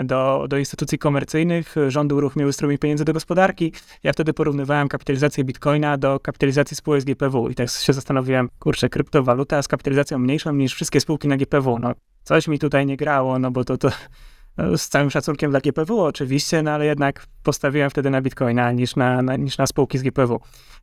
do instytucji komercyjnych, rządy uruchomiły strumień pieniędzy do gospodarki. Ja wtedy porównywałem kapitalizację Bitcoina do kapitalizacji spółek z GPW i tak się zastanowiłem, kurczę, kryptowaluta z kapitalizacją mniejszą niż wszystkie spółki na GPW. No, coś mi tutaj nie grało, no bo to z całym szacunkiem dla GPW oczywiście, no ale jednak postawiłem wtedy na Bitcoina niż na spółki z GPW.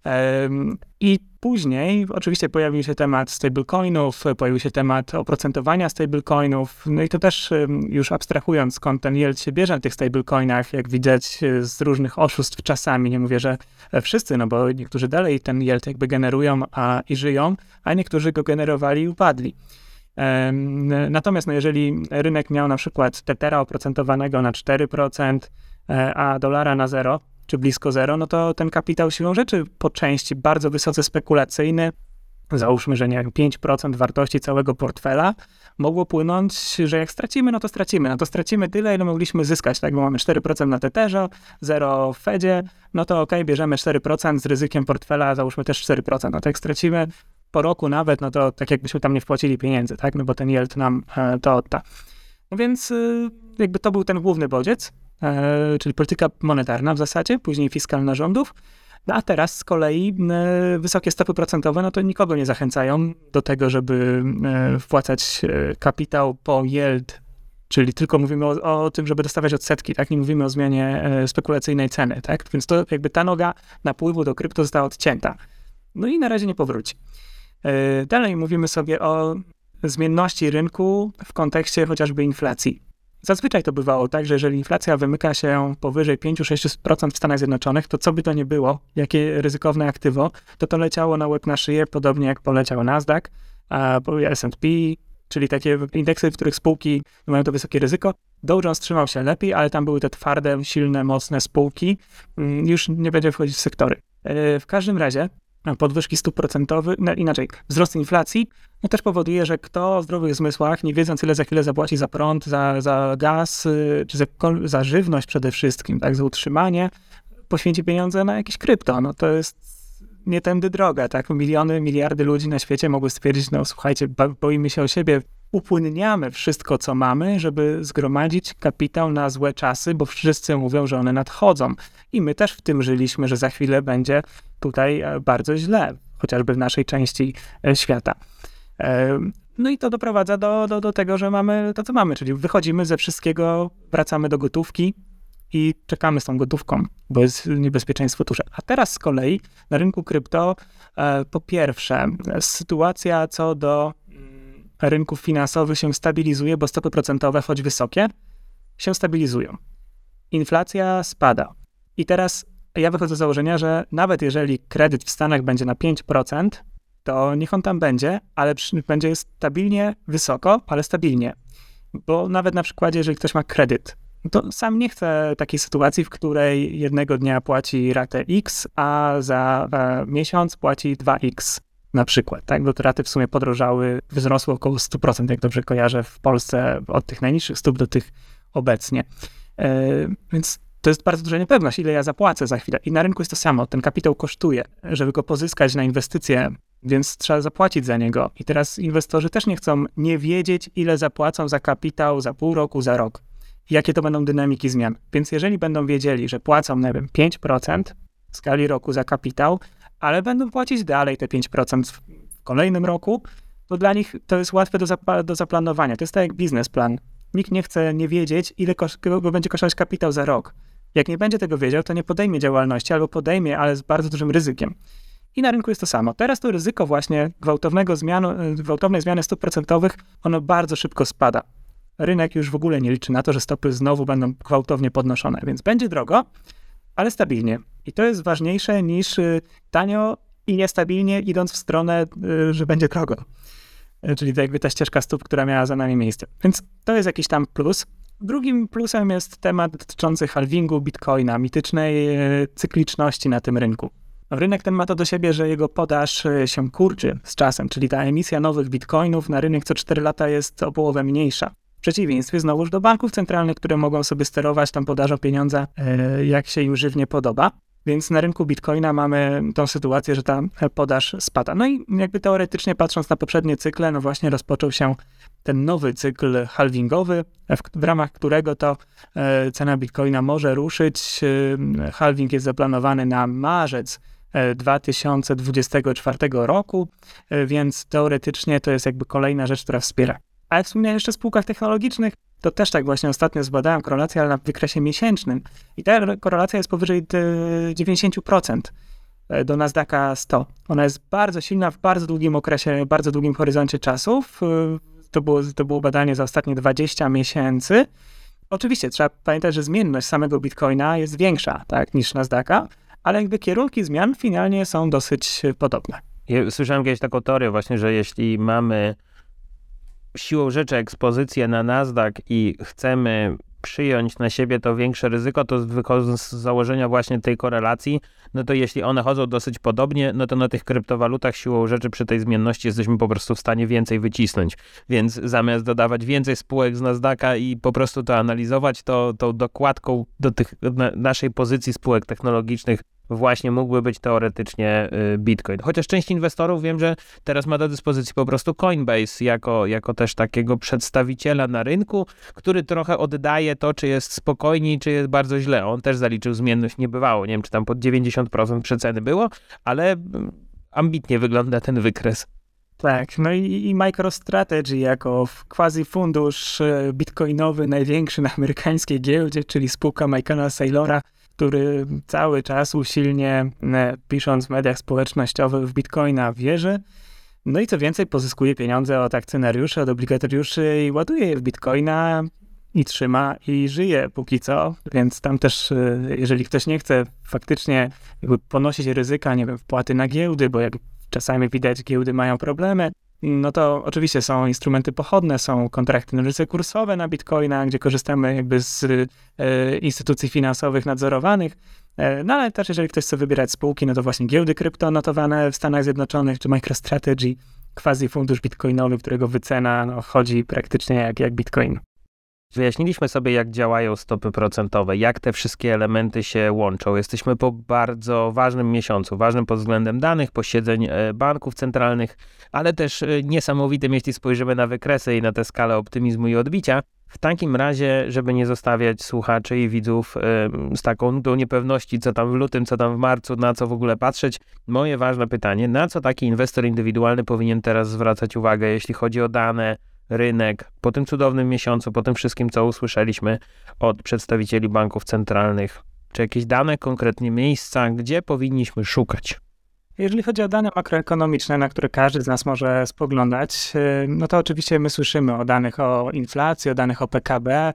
I później oczywiście pojawił się temat stablecoinów, pojawił się temat oprocentowania stablecoinów, no i to też już abstrahując, skąd ten yield się bierze na tych stablecoinach, jak widać z różnych oszustw czasami, nie mówię, że wszyscy, no bo niektórzy dalej ten yield jakby generują i żyją, a niektórzy go generowali i upadli. Natomiast no jeżeli rynek miał na przykład Tethera oprocentowanego na 4%, a dolara na 0, czy blisko 0, no to ten kapitał siłą rzeczy po części bardzo wysoce spekulacyjny, załóżmy, że nie wiem, 5% wartości całego portfela, mogło płynąć, że jak stracimy, no to stracimy tyle, ile mogliśmy zyskać, tak, bo mamy 4% na Tetherze, 0 w Fedzie, no to okej, bierzemy 4% z ryzykiem portfela, załóżmy też 4%, no to jak stracimy po roku nawet, no to tak jakbyśmy tam nie wpłacili pieniędzy, tak, no bo ten yield nam to odda. No więc jakby to był ten główny bodziec, czyli polityka monetarna w zasadzie, później fiskalna rządów, no a teraz z kolei wysokie stopy procentowe, no to nikogo nie zachęcają do tego, żeby wpłacać kapitał po yield, czyli tylko mówimy o tym, żeby dostawać odsetki, tak, nie mówimy o zmianie spekulacyjnej ceny, tak, więc to jakby ta noga napływu do krypto została odcięta. No i na razie nie powróci. Dalej mówimy sobie o zmienności rynku w kontekście chociażby inflacji. Zazwyczaj to bywało tak, że jeżeli inflacja wymyka się powyżej 5-6% w Stanach Zjednoczonych, to co by to nie było, jakie ryzykowne aktywo, to leciało na łeb na szyję, podobnie jak poleciał Nasdaq, a S&P, czyli takie indeksy, w których spółki mają to wysokie ryzyko. Dow Jones trzymał się lepiej, ale tam były te twarde, silne, mocne spółki. Już nie będzie wchodzić w sektory. W każdym razie podwyżki stóp procentowych, no inaczej, wzrost inflacji, no też powoduje, że kto o zdrowych zmysłach, nie wiedząc ile za chwilę zapłaci za prąd, za gaz, czy za żywność przede wszystkim, tak, za utrzymanie, poświęci pieniądze na jakieś krypto. No to jest nie tędy droga, tak, miliony, miliardy ludzi na świecie mogły stwierdzić, no słuchajcie, boimy się o siebie, upłynniamy wszystko, co mamy, żeby zgromadzić kapitał na złe czasy, bo wszyscy mówią, że one nadchodzą. I my też w tym żyliśmy, że za chwilę będzie tutaj bardzo źle, chociażby w naszej części świata. No i to doprowadza do tego, że mamy to, co mamy, czyli wychodzimy ze wszystkiego, wracamy do gotówki i czekamy z tą gotówką, bo jest niebezpieczeństwo tuż. A teraz z kolei na rynku krypto, po pierwsze, sytuacja co do rynków finansowych się stabilizuje, bo stopy procentowe, choć wysokie, się stabilizują. inflacja spada. I teraz ja wychodzę z założenia, że nawet jeżeli kredyt w Stanach będzie na 5%, to niech on tam będzie, ale będzie stabilnie wysoko, ale stabilnie. Bo nawet na przykładzie, jeżeli ktoś ma kredyt, to sam nie chce takiej sytuacji, w której jednego dnia płaci ratę X, a za miesiąc płaci 2X na przykład. Tak? Bo te raty w sumie podrożały, wzrosły około 100%, jak dobrze kojarzę, w Polsce od tych najniższych stóp do tych obecnie. Więc to jest bardzo duża niepewność, ile ja zapłacę za chwilę. I na rynku jest to samo. Ten kapitał kosztuje, żeby go pozyskać na inwestycje, więc trzeba zapłacić za niego. I teraz inwestorzy też nie chcą nie wiedzieć, ile zapłacą za kapitał za pół roku, za rok. Jakie to będą dynamiki zmian. Więc jeżeli będą wiedzieli, że płacą, nie wiem, 5% w skali roku za kapitał, ale będą płacić dalej te 5% w kolejnym roku, to dla nich to jest łatwe do zaplanowania. To jest tak jak biznesplan. Nikt nie chce nie wiedzieć, ile go będzie kosztować kapitał za rok. Jak nie będzie tego wiedział, to nie podejmie działalności, albo podejmie, ale z bardzo dużym ryzykiem. I na rynku jest to samo. Teraz to ryzyko właśnie gwałtownej zmiany stóp procentowych, ono bardzo szybko spada. Rynek już w ogóle nie liczy na to, że stopy znowu będą gwałtownie podnoszone, więc będzie drogo, ale stabilnie. I to jest ważniejsze niż tanio i niestabilnie idąc w stronę, że będzie drogo. Czyli jakby ta ścieżka stóp, która miała za nami miejsce. Więc to jest jakiś tam plus. Drugim plusem jest temat dotyczący halvingu Bitcoina, mitycznej cykliczności na tym rynku. Rynek ten ma to do siebie, że jego podaż się kurczy z czasem, czyli ta emisja nowych bitcoinów na rynek co 4 lata jest o połowę mniejsza. W przeciwieństwie znowuż do banków centralnych, które mogą sobie sterować tą podażą pieniądza, jak się im żywnie podoba. Więc na rynku Bitcoina mamy tą sytuację, że ta podaż spada. No i jakby teoretycznie patrząc na poprzednie cykle, no właśnie rozpoczął się ten nowy cykl halvingowy, w ramach którego to cena Bitcoina może ruszyć. Halving jest zaplanowany na marzec 2024 roku, więc teoretycznie to jest jakby kolejna rzecz, która wspiera. A jak wspomniałem jeszcze o spółkach technologicznych, to też tak właśnie ostatnio zbadałem korelację, ale na wykresie miesięcznym. I ta korelacja jest powyżej 90% do Nasdaqa 100. Ona jest bardzo silna w bardzo długim okresie, bardzo długim horyzoncie czasów. To było badanie za ostatnie 20 miesięcy. Oczywiście trzeba pamiętać, że zmienność samego Bitcoina jest większa, tak, niż Nasdaqa, ale jakby kierunki zmian finalnie są dosyć podobne. Ja słyszałem kiedyś taką teorię właśnie, że jeśli mamy siłą rzeczy ekspozycję na Nasdaq i chcemy przyjąć na siebie to większe ryzyko, to wychodząc z założenia właśnie tej korelacji, no to jeśli one chodzą dosyć podobnie, no to na tych kryptowalutach siłą rzeczy przy tej zmienności jesteśmy po prostu w stanie więcej wycisnąć. Więc zamiast dodawać więcej spółek z Nasdaqa i po prostu to analizować, to tą dokładką do tych naszej pozycji spółek technologicznych właśnie mógłby być teoretycznie Bitcoin. Chociaż część inwestorów wiem, że teraz ma do dyspozycji po prostu Coinbase jako też takiego przedstawiciela na rynku, który trochę oddaje to, czy jest spokojniej, czy jest bardzo źle. On też zaliczył zmienność niebywałą. Nie wiem, czy tam pod 90% przeceny było, ale ambitnie wygląda ten wykres. Tak, no i MicroStrategy jako quasi fundusz bitcoinowy największy na amerykańskiej giełdzie, czyli spółka Michaela Saylora, który cały czas usilnie, pisząc w mediach społecznościowych, w Bitcoina wierzy. No i co więcej, pozyskuje pieniądze od akcjonariuszy, od obligatariuszy i ładuje je w Bitcoina i trzyma i żyje póki co. Więc tam też, jeżeli ktoś nie chce faktycznie ponosić ryzyka, nie wiem, wpłaty na giełdy, bo jak czasami widać, giełdy mają problemy, no to oczywiście są instrumenty pochodne, są kontrakty na rynce kursowe na Bitcoina, gdzie korzystamy jakby z instytucji finansowych nadzorowanych, no ale też jeżeli ktoś chce wybierać spółki, no to właśnie giełdy krypto notowane w Stanach Zjednoczonych, czy MicroStrategy, quasi fundusz bitcoinowy, którego wycena chodzi praktycznie jak Bitcoin. Wyjaśniliśmy sobie, jak działają stopy procentowe, jak te wszystkie elementy się łączą. Jesteśmy po bardzo ważnym miesiącu, ważnym pod względem danych, posiedzeń banków centralnych, ale też niesamowitym, jeśli spojrzymy na wykresy i na tę skalę optymizmu i odbicia. W takim razie, żeby nie zostawiać słuchaczy i widzów z taką nudą niepewności, co tam w lutym, co tam w marcu, na co w ogóle patrzeć, moje ważne pytanie, na co taki inwestor indywidualny powinien teraz zwracać uwagę, jeśli chodzi o dane, rynek, po tym cudownym miesiącu, po tym wszystkim, co usłyszeliśmy od przedstawicieli banków centralnych, czy jakieś dane, konkretnie miejsca, gdzie powinniśmy szukać? Jeżeli chodzi o dane makroekonomiczne, na które każdy z nas może spoglądać, no to oczywiście my słyszymy o danych o inflacji, o danych o PKB,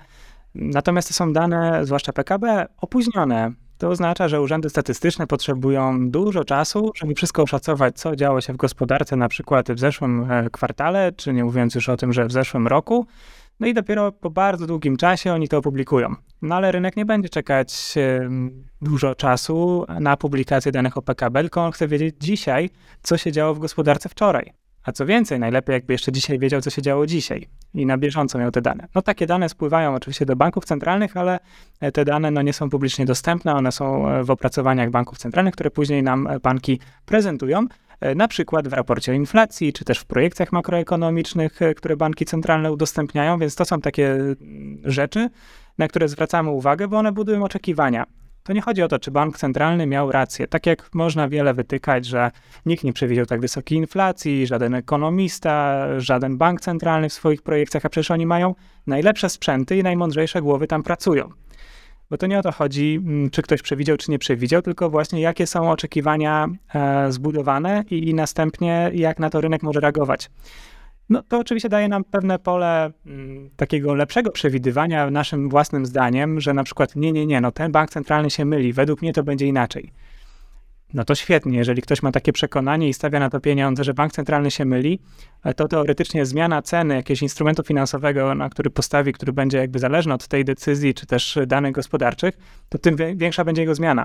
Natomiast to są dane, zwłaszcza PKB, opóźnione. To oznacza, że urzędy statystyczne potrzebują dużo czasu, żeby wszystko oszacować, co działo się w gospodarce, na przykład w zeszłym kwartale, czy nie mówiąc już o tym, że w zeszłym roku. No i dopiero po bardzo długim czasie oni to opublikują. No ale rynek nie będzie czekać dużo czasu na publikację danych o PKB, tylko on chce wiedzieć dzisiaj, co się działo w gospodarce wczoraj. A co więcej, najlepiej jakby jeszcze dzisiaj wiedział, co się działo dzisiaj i na bieżąco miał te dane. No takie dane spływają oczywiście do banków centralnych, ale te dane nie są publicznie dostępne, one są w opracowaniach banków centralnych, które później nam banki prezentują, na przykład w raporcie o inflacji, czy też w projekcjach makroekonomicznych, które banki centralne udostępniają, więc to są takie rzeczy, na które zwracamy uwagę, bo one budują oczekiwania. To nie chodzi o to, czy bank centralny miał rację. Tak jak można wiele wytykać, że nikt nie przewidział tak wysokiej inflacji, żaden ekonomista, żaden bank centralny w swoich projekcjach, a przecież oni mają najlepsze sprzęty i najmądrzejsze głowy tam pracują. Bo to nie o to chodzi, czy ktoś przewidział, czy nie przewidział, tylko właśnie jakie są oczekiwania zbudowane i następnie jak na to rynek może reagować. No to oczywiście daje nam pewne pole takiego lepszego przewidywania naszym własnym zdaniem, że na przykład nie, no ten bank centralny się myli, według mnie to będzie inaczej. No to świetnie, jeżeli ktoś ma takie przekonanie i stawia na to pieniądze, że bank centralny się myli, to teoretycznie zmiana ceny jakiegoś instrumentu finansowego, na który postawi, który będzie jakby zależny od tej decyzji, czy też danych gospodarczych, to tym większa będzie jego zmiana.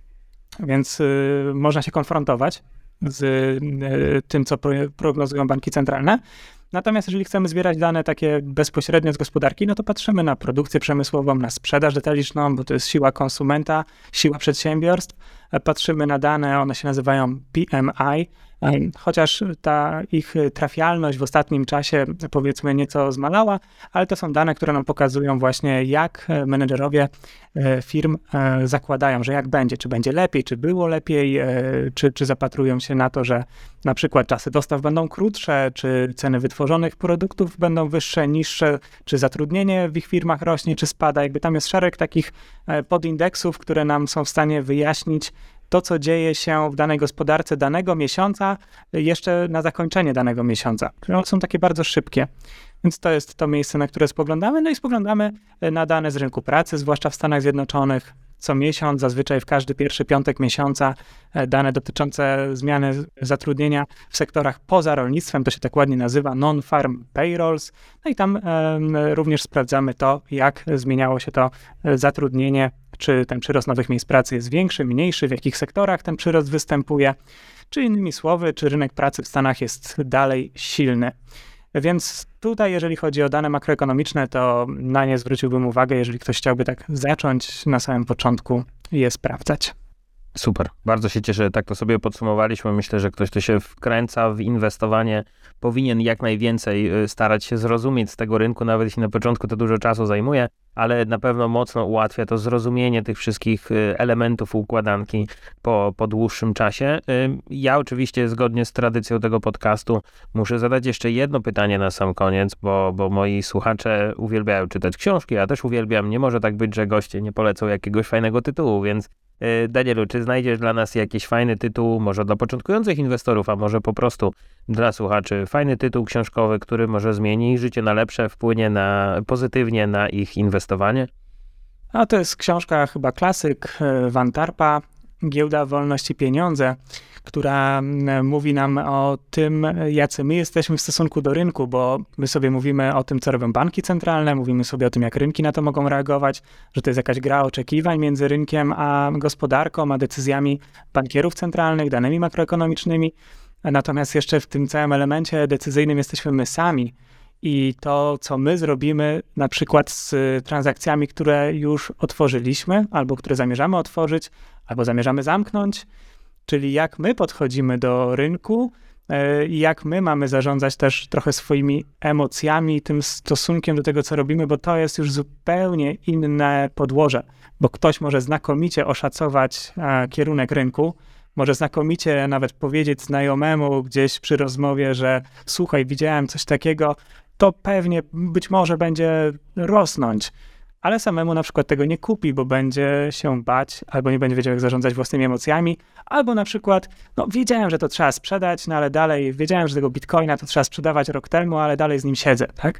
Więc można się konfrontować z tym, co prognozują banki centralne. Natomiast jeżeli chcemy zbierać dane takie bezpośrednio z gospodarki, no to patrzymy na produkcję przemysłową, na sprzedaż detaliczną, bo to jest siła konsumenta, siła przedsiębiorstw. Patrzymy na dane, one się nazywają PMI, chociaż ta ich trafialność w ostatnim czasie powiedzmy nieco zmalała, ale to są dane, które nam pokazują właśnie, jak menedżerowie firm zakładają, że jak będzie, czy będzie lepiej, czy było lepiej, czy zapatrują się na to, że na przykład czasy dostaw będą krótsze, czy ceny wytworzonych produktów będą wyższe, niższe, czy zatrudnienie w ich firmach rośnie, czy spada. Jakby tam jest szereg takich podindeksów, które nam są w stanie wyjaśnić to, co dzieje się w danej gospodarce danego miesiąca, jeszcze na zakończenie danego miesiąca. One są takie bardzo szybkie. Więc to jest to miejsce, na które spoglądamy. No i spoglądamy na dane z rynku pracy, zwłaszcza w Stanach Zjednoczonych. Co miesiąc, zazwyczaj w każdy pierwszy piątek miesiąca, dane dotyczące zmiany zatrudnienia w sektorach poza rolnictwem, to się tak ładnie nazywa non-farm payrolls. No i tam również sprawdzamy to, jak zmieniało się to zatrudnienie, czy ten przyrost nowych miejsc pracy jest większy, mniejszy, w jakich sektorach ten przyrost występuje, czy innymi słowy, czy rynek pracy w Stanach jest dalej silny. Więc tutaj, jeżeli chodzi o dane makroekonomiczne, to na nie zwróciłbym uwagę, jeżeli ktoś chciałby tak zacząć na samym początku je sprawdzać. Super. Bardzo się cieszę, że tak to sobie podsumowaliśmy. Myślę, że ktoś, kto się wkręca w inwestowanie, powinien jak najwięcej starać się zrozumieć z tego rynku, nawet jeśli na początku to dużo czasu zajmuje, ale na pewno mocno ułatwia to zrozumienie tych wszystkich elementów układanki po dłuższym czasie. Ja oczywiście zgodnie z tradycją tego podcastu muszę zadać jeszcze jedno pytanie na sam koniec, bo moi słuchacze uwielbiają czytać książki, ja też uwielbiam. Nie może tak być, że goście nie polecą jakiegoś fajnego tytułu, więc Danielu, czy znajdziesz dla nas jakiś fajny tytuł, może dla początkujących inwestorów, a może po prostu dla słuchaczy, fajny tytuł książkowy, który może zmieni ich życie na lepsze, wpłynie pozytywnie na ich inwestowanie? A to jest książka chyba klasyk Van Tarpa, Giełda, wolność i pieniądze, która mówi nam o tym, jacy my jesteśmy w stosunku do rynku, bo my sobie mówimy o tym, co robią banki centralne, mówimy sobie o tym, jak rynki na to mogą reagować, że to jest jakaś gra oczekiwań między rynkiem a gospodarką, a decyzjami bankierów centralnych, danymi makroekonomicznymi. Natomiast jeszcze w tym całym elemencie decyzyjnym jesteśmy my sami. I to, co my zrobimy, na przykład z transakcjami, które już otworzyliśmy, albo które zamierzamy otworzyć, albo zamierzamy zamknąć, czyli jak my podchodzimy do rynku i jak my mamy zarządzać też trochę swoimi emocjami, tym stosunkiem do tego, co robimy, bo to jest już zupełnie inne podłoże, bo ktoś może znakomicie oszacować kierunek rynku, może znakomicie nawet powiedzieć znajomemu gdzieś przy rozmowie, że słuchaj, widziałem coś takiego, to pewnie być może będzie rosnąć, ale samemu na przykład tego nie kupi, bo będzie się bać, albo nie będzie wiedział, jak zarządzać własnymi emocjami, albo na przykład, no wiedziałem, że to trzeba sprzedać, no ale dalej, wiedziałem, że tego bitcoina to trzeba sprzedawać rok temu, ale dalej z nim siedzę, tak?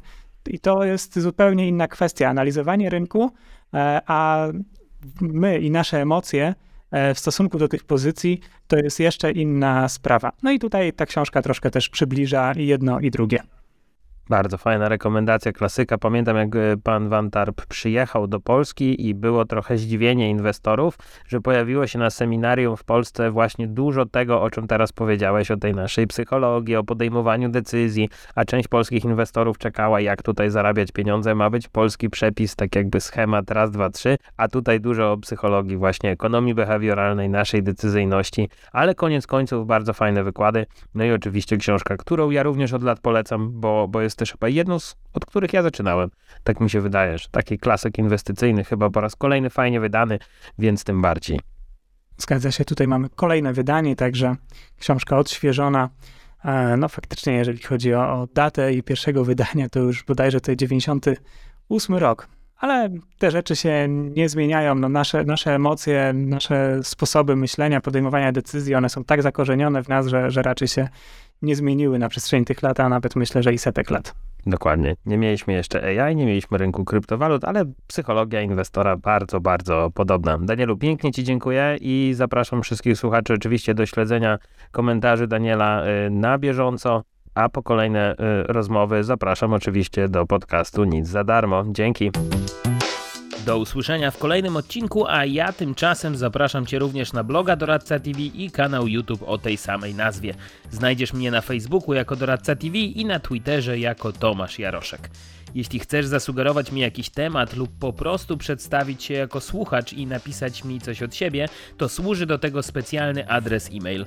I to jest zupełnie inna kwestia, analizowanie rynku, a my i nasze emocje w stosunku do tych pozycji to jest jeszcze inna sprawa. No i tutaj ta książka troszkę też przybliża i jedno i drugie. Bardzo fajna rekomendacja, klasyka. Pamiętam, jak pan Van Tarp przyjechał do Polski i było trochę zdziwienie inwestorów, że pojawiło się na seminarium w Polsce właśnie dużo tego, o czym teraz powiedziałeś, o tej naszej psychologii, o podejmowaniu decyzji, a część polskich inwestorów czekała, jak tutaj zarabiać pieniądze. Ma być polski przepis, tak jakby schemat raz, dwa, trzy, a tutaj dużo o psychologii, właśnie ekonomii behawioralnej, naszej decyzyjności, ale koniec końców bardzo fajne wykłady. No i oczywiście książka, którą ja również od lat polecam, bo jest też chyba jedną od których ja zaczynałem. Tak mi się wydaje, że taki klasyk inwestycyjny chyba po raz kolejny fajnie wydany, więc tym bardziej. Zgadza się, tutaj mamy kolejne wydanie, także książka odświeżona. No faktycznie, jeżeli chodzi o datę i pierwszego wydania, to już bodajże to 98 rok. Ale te rzeczy się nie zmieniają. No nasze emocje, nasze sposoby myślenia, podejmowania decyzji, one są tak zakorzenione w nas, że raczej się nie zmieniły na przestrzeni tych lat, a nawet myślę, że i setek lat. Dokładnie. Nie mieliśmy jeszcze AI, nie mieliśmy rynku kryptowalut, ale psychologia inwestora bardzo, bardzo podobna. Danielu, pięknie Ci dziękuję i zapraszam wszystkich słuchaczy oczywiście do śledzenia komentarzy Daniela na bieżąco, a po kolejne rozmowy zapraszam oczywiście do podcastu Nic za darmo. Dzięki. Do usłyszenia w kolejnym odcinku, a ja tymczasem zapraszam Cię również na bloga Doradca TV i kanał YouTube o tej samej nazwie. Znajdziesz mnie na Facebooku jako Doradca TV i na Twitterze jako Tomasz Jaroszek. Jeśli chcesz zasugerować mi jakiś temat lub po prostu przedstawić się jako słuchacz i napisać mi coś od siebie, to służy do tego specjalny adres e-mail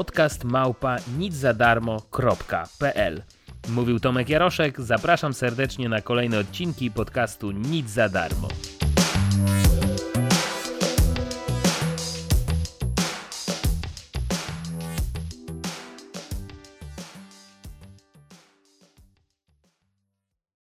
podcast@niczadarmo.pl. Mówił Tomek Jaroszek, zapraszam serdecznie na kolejne odcinki podcastu Nic za darmo.